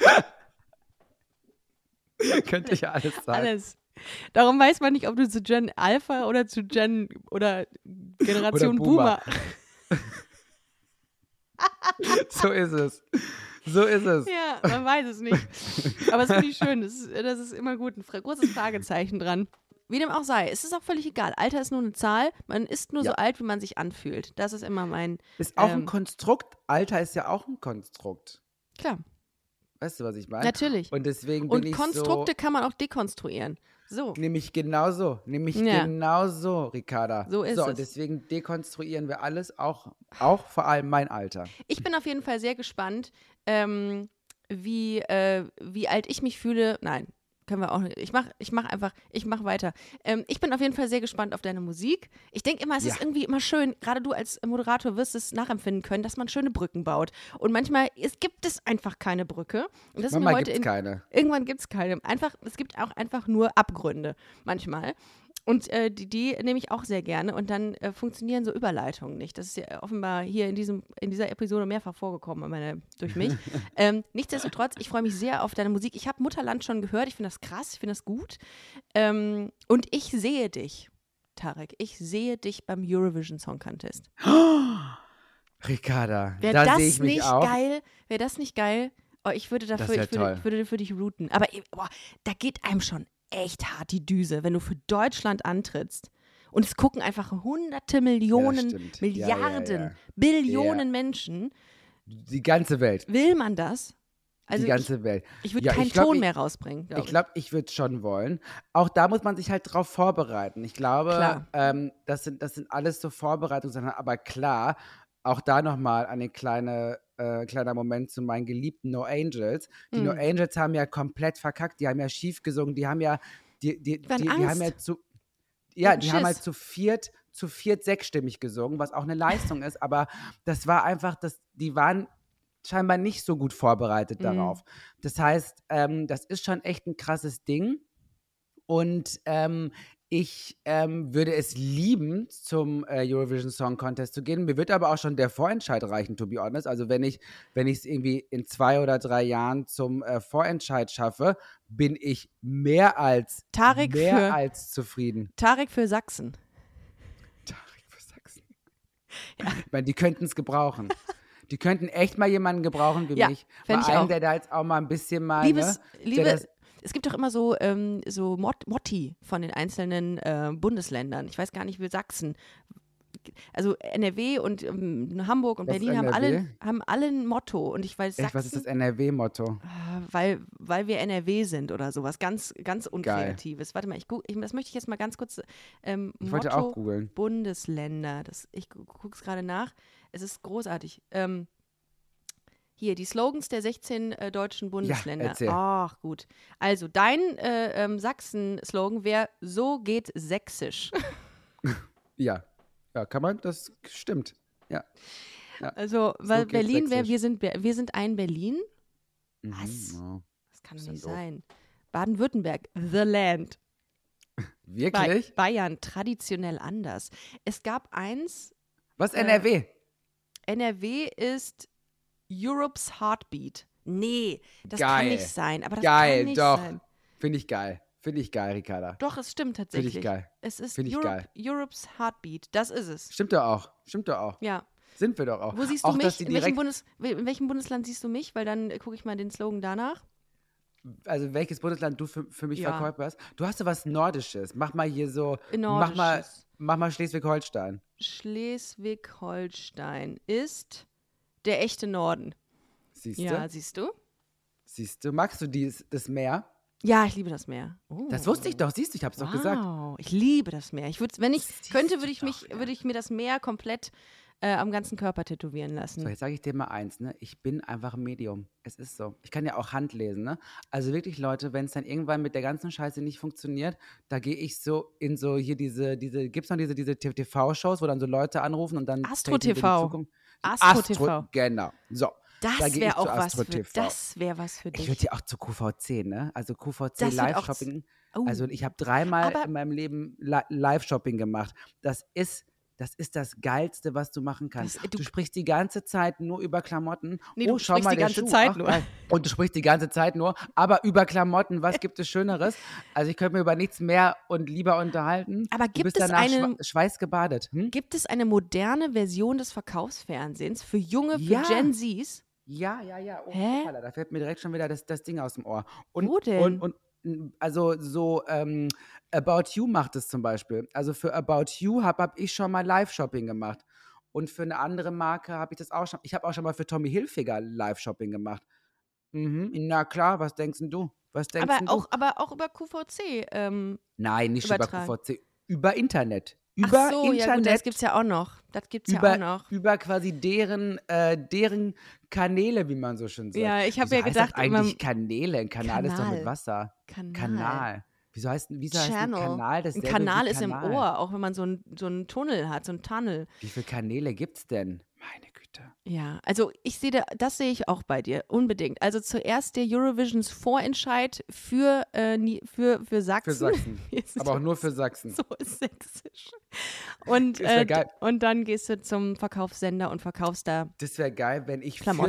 Könnte ja alles sein. alles. Darum weiß man nicht, ob du zu Gen Alpha oder zu Gen oder Generation Boomer. Boomer. So ist es. So ist es. Ja, man weiß es nicht. Aber es finde ich schön. Das ist immer gut. Ein großes Fragezeichen dran. Wie dem auch sei, es ist auch völlig egal. Alter ist nur eine Zahl. Man ist nur Ja. so alt, wie man sich anfühlt. Das ist immer mein. Ist auch ein Konstrukt. Alter ist ja auch ein Konstrukt. Klar, Weißt du, was ich meine? natürlich. Und deswegen bin Und ich Konstrukte kann man auch dekonstruieren. So. Nämlich genauso, Ja. genauso, Ricarda. So ist und es. deswegen dekonstruieren wir alles, auch vor allem mein Alter. Ich bin auf jeden Fall sehr gespannt, wie alt ich mich fühle. Nein, können wir auch nicht. Ich mach weiter. Ich bin auf jeden Fall sehr gespannt auf deine Musik. Ich denke immer, es ist irgendwie immer schön, gerade du als Moderator wirst es nachempfinden können, dass man schöne Brücken baut. Und manchmal gibt es einfach keine Brücke. Und das ist mir Manchmal heute gibt's keine. Irgendwann gibt es keine. Es gibt auch einfach nur Abgründe manchmal. Und die nehme ich auch sehr gerne. Und dann funktionieren so Überleitungen nicht. Das ist ja offenbar hier in dieser Episode mehrfach vorgekommen durch mich. Nichtsdestotrotz, ich freue mich sehr auf deine Musik. Ich habe Mutterland schon gehört. Ich finde das krass. Ich finde das gut. Und ich sehe dich, Tarek. Ich sehe dich beim Eurovision Song Contest. Ricarda, Wäre da das sehe ich mich nicht auch. geil? Wäre das nicht geil? Oh, ich würde wär ich toll. würde für dich routen. Aber da geht einem schon echt hart die Düse, wenn du für Deutschland antrittst. Und es gucken einfach hunderte Millionen, stimmt. Milliarden, Ja. Billionen Menschen. Die ganze Welt. Will man das? Also Die ganze Welt. ich würde Ja, keinen ich glaub, Ton ich- mehr rausbringen. Ich glaube, ich würde es schon wollen. Auch da muss man sich halt drauf vorbereiten. Ich glaube, Klar. das sind alles so Vorbereitungssachen. Aber klar, auch da nochmal ein kleiner Moment zu meinen geliebten No Angels. Die No Angels haben ja komplett verkackt. Die haben ja schief gesungen. Die haben ja, die hatten haben Angst. ja hatten die haben halt Schiss. zu viert sechsstimmig gesungen, was auch eine Leistung ist. Aber das war einfach, die waren scheinbar nicht so gut vorbereitet darauf. Das heißt, das ist schon echt ein krasses Ding. Und ich würde es lieben, zum Eurovision Song Contest zu gehen. Mir wird aber auch schon der Vorentscheid reichen, to be honest. Also wenn ich es irgendwie in 2 oder 3 Jahren zum Vorentscheid schaffe, bin ich mehr als zufrieden. Tarek für Sachsen. Tarek für Sachsen. Ich meine, die könnten es gebrauchen. Die könnten echt mal jemanden gebrauchen wie Ja, mich. fänd Mal ich einen, auch. der da jetzt auch mal ein bisschen mal. Es gibt doch immer so Motti von den einzelnen Bundesländern. Ich weiß gar nicht, wie Sachsen. Also NRW und Hamburg und Was ist Berlin NRW? haben alle ein Motto. Und ich weiß, Echt, was ist das NRW-Motto? weil wir NRW sind oder sowas. Ganz, ganz Unkreatives. Warte mal, das möchte ich jetzt mal ganz kurz. Ich wollte auch googeln. Bundesländer. Ich gucke es gerade nach. Es ist großartig. Hier, die Slogans der 16 deutschen Bundesländer. erzähl. Ach, gut. Also, dein Sachsen-Slogan wäre: So geht Sächsisch. Ja, kann man, das stimmt. Ja. Also, weil geht Berlin wäre: Sächsisch. wir sind ein Berlin. Mhm, Was? ja. Das kann doch Ist ja nicht doof. sein. Baden-Württemberg, The Land. Wirklich? Bayern, traditionell anders. Es gab eins, Was NRW? NRW ist Europe's Heartbeat. Nee, das Geil. kann nicht sein. Aber das Geil, kann nicht doch. sein. Finde ich geil, Ricarda. Doch, es stimmt Finde tatsächlich. ich geil. Es ist Find ich geil. Europe's Heartbeat. Das ist es. Stimmt doch auch. Ja. Sind wir doch auch. Wo siehst auch, du dass mich? die direkt, In welchem Bundesland siehst du mich? Weil dann gucke ich mal den Slogan danach. also welches Bundesland du für mich Ja. verkäuferst? Du hast so was Nordisches. Mach mal hier so, Nordisches. mach mal Schleswig-Holstein. Schleswig-Holstein ist der echte Norden. Siehst Ja, du? siehst du? Magst du das Meer? Ja, ich liebe das Meer. Oh. Das wusste ich doch, siehst du, ich hab's doch gesagt. Wow, ich liebe das Meer. Wenn ich Siehst könnte, du würde ich doch, ja. würde ich mir das Meer komplett am ganzen Körper tätowieren lassen. So, jetzt sage ich dir mal eins, ne? Ich bin einfach ein Medium. Es ist so. Ich kann ja auch Hand lesen, ne? Also wirklich, Leute, wenn es dann irgendwann mit der ganzen Scheiße nicht funktioniert, da gehe ich so in so hier gibt's noch diese TV-Shows, wo dann so Leute anrufen und dann Astro treten sie in die TV. Zukunft. Astro TV. Genau. So. da Das gehe wäre ich auch zu was Astro für, TV. das wäre was für Ich dich. würde ja auch zu QVC, ne? Also QVC Das wird auch Live-Shopping. Oh. Also ich habe 3-mal Aber- in meinem Leben Live-Shopping gemacht. Das ist das Geilste, was du machen kannst. Das- Du sprichst die ganze Zeit nur über Klamotten. Nee, du oh, schau sprichst mal, die der ganze Schuh. Zeit Ach, nur. geil. Und du sprichst die ganze Zeit nur, aber über Klamotten. Was gibt es Schöneres? Also ich könnte mir über nichts mehr und lieber unterhalten. Aber Du gibt bist es danach eine- schweißgebadet. Hm? Gibt es eine moderne Version des Verkaufsfernsehens für junge, für Ja. Gen Zs? Ja. Oh, Hä? hoppala, da fällt mir direkt schon wieder das Ding aus dem Ohr. Und, Wo denn? Also so About You macht es zum Beispiel. Also für About You hab ich schon mal Live-Shopping gemacht. Und für eine andere Marke habe ich das auch schon. Ich habe auch schon mal für Tommy Hilfiger Live-Shopping gemacht. Mhm. Na klar, was denkst denn du? Was denkst denn du? Aber auch über QVC. Nein, nicht übertragen. über QVC, über Internet. Ach Über so, ja Internet. gut, das gibt's ja auch noch. Das gibt's ja auch noch. Über quasi deren Kanäle, wie man so schön sagt. Ja, ich habe Wieso ja heißt gedacht, das eigentlich Kanäle? Ein Kanal ist doch Kanal. mit Wasser. Kanal. Kanal. Wieso heißt ein Channel. Kanal Ein dasselbe Kanal wie ist im Kanal? Ohr, auch wenn man so einen Tunnel hat, so einen Tunnel. Wie viele Kanäle gibt's denn? Meine Güte. Ja, also das sehe ich auch bei dir, unbedingt. Also zuerst der Eurovisions Vorentscheid für Sachsen. Für Sachsen. Jetzt Aber auch nur für Sachsen. so sächsisch. Und, Ist ja geil. und dann gehst du zum Verkaufssender und verkaufst da Das wäre geil, wenn ich Klamotten.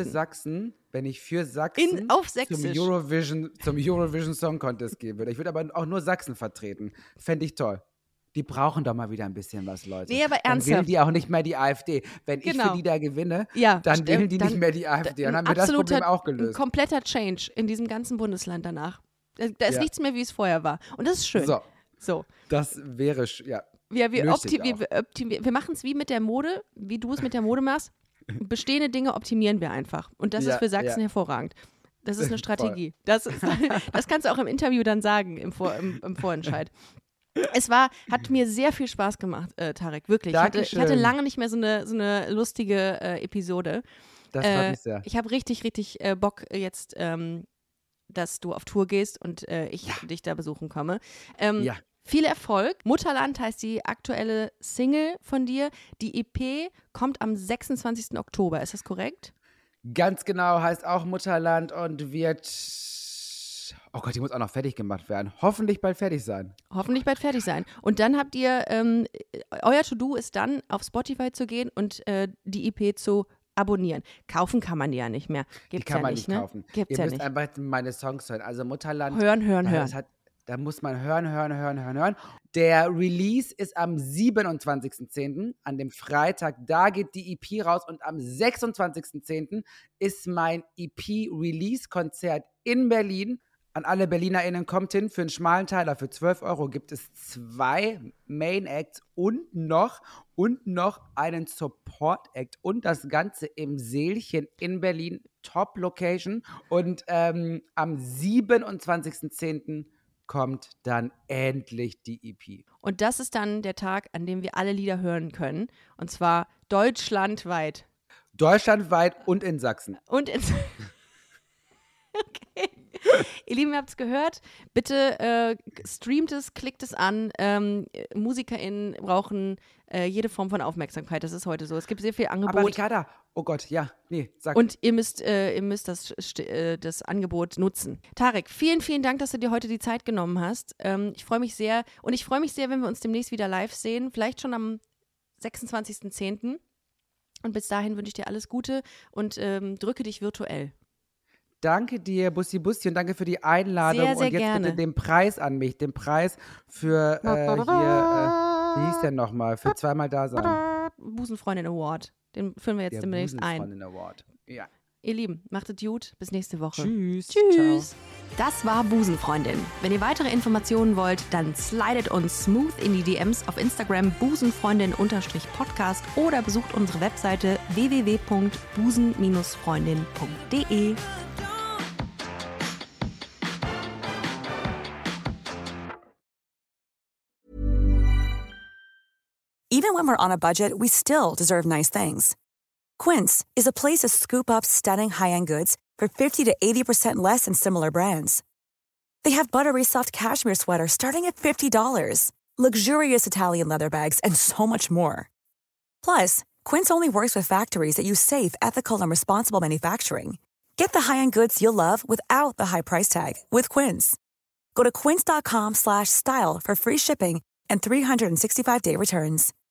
für Sachsen auf zum Sächsisch. Eurovision Song Contest gehen würde. Ich würde aber auch nur Sachsen vertreten. Fände ich toll. Die brauchen doch mal wieder ein bisschen was, Leute. Nee, aber Dann wählen ernsthaft. die auch nicht mehr die AfD. Wenn ich Genau. für die da gewinne, Ja, dann stimmt. wählen die Dann- nicht mehr die AfD. Dann Ein haben wir das Problem auch Ein gelöst. kompletter Change in diesem ganzen Bundesland danach. Da ist Ja. nichts mehr, wie es vorher war. Und das ist schön. So, So. das wäre, ja. Wir Nötig auch. wir machen es wie mit der Mode, wie du es mit der Mode machst. Bestehende Dinge optimieren wir einfach. Und das ist Ja, für Sachsen ja. hervorragend. Das ist eine Voll. Strategie. Das kannst du auch im Interview dann sagen, im Vorentscheid. Hat mir sehr viel Spaß gemacht, Tarek, wirklich. Ich hatte Dankeschön. lange nicht mehr so eine lustige Episode. Das freut mich sehr. Ich habe richtig Bock jetzt, dass du auf Tour gehst und ich dich da besuchen komme. Ja. Viel Erfolg. Mutterland heißt die aktuelle Single von dir. Die EP kommt am 26. Oktober. Ist das korrekt? Ganz genau, heißt auch Mutterland und wird. Oh Gott, die muss auch noch fertig gemacht werden. Hoffentlich bald fertig sein. Hoffentlich bald fertig sein. Und dann habt ihr, euer To-Do ist dann, auf Spotify zu gehen und die EP zu abonnieren. Kaufen kann man die ja nicht mehr. Die Gibt's kann ja man nicht, nicht ne? kaufen. Gibt's Ihr ja müsst nicht. einfach meine Songs hören. Also Mutterland. Hören. Da muss man hören. Der Release ist am 27.10., an dem Freitag. Da geht die EP raus und am 26.10. ist mein EP-Release-Konzert in Berlin. An alle BerlinerInnen, kommt hin, für einen schmalen Teiler, für 12 € gibt es 2 Main-Acts und noch einen Support-Act und das Ganze im Seelchen in Berlin, Top-Location. Und am 27.10. kommt dann endlich die EP. Und das ist dann der Tag, an dem wir alle Lieder hören können. Und zwar deutschlandweit. Deutschlandweit und in Sachsen. Und in Okay. Ihr Lieben, ihr habt es gehört. Bitte streamt es, klickt es an. MusikerInnen brauchen jede Form von Aufmerksamkeit. Das ist heute so. Es gibt sehr viel Aber Angebot. Ricarda, oh Gott, ja, nee, sag. Und ihr müsst das Angebot nutzen. Tarek, vielen, vielen Dank, dass du dir heute die Zeit genommen hast. Ich freue mich sehr. Und ich freue mich sehr, wenn wir uns demnächst wieder live sehen. Vielleicht schon am 26.10. Und bis dahin wünsche ich dir alles Gute und drücke dich virtuell. Danke dir, Bussi, und danke für die Einladung. Sehr, sehr und jetzt gerne. bitte den Preis an mich, den Preis für wie hieß der nochmal, für zweimal da sein. Busenfreundin Award. Den führen wir jetzt Der demnächst ein. Busenfreundin Award. Ja. Ihr Lieben, macht es gut. Bis nächste Woche. Tschüss. Tschüss. Das war Busenfreundin. Wenn ihr weitere Informationen wollt, dann slidet uns smooth in die DMs auf Instagram busenfreundin_podcast oder besucht unsere Webseite www.busen-freundin.de. Even when we're on a budget, we still deserve nice things. Quince is a place to scoop up stunning high-end goods for 50 to 80% less than similar brands. They have buttery soft cashmere sweaters starting at $50, luxurious Italian leather bags, and so much more. Plus, Quince only works with factories that use safe, ethical, and responsible manufacturing. Get the high-end goods you'll love without the high price tag with Quince. Go to quince.com/style for free shipping and 365-day returns.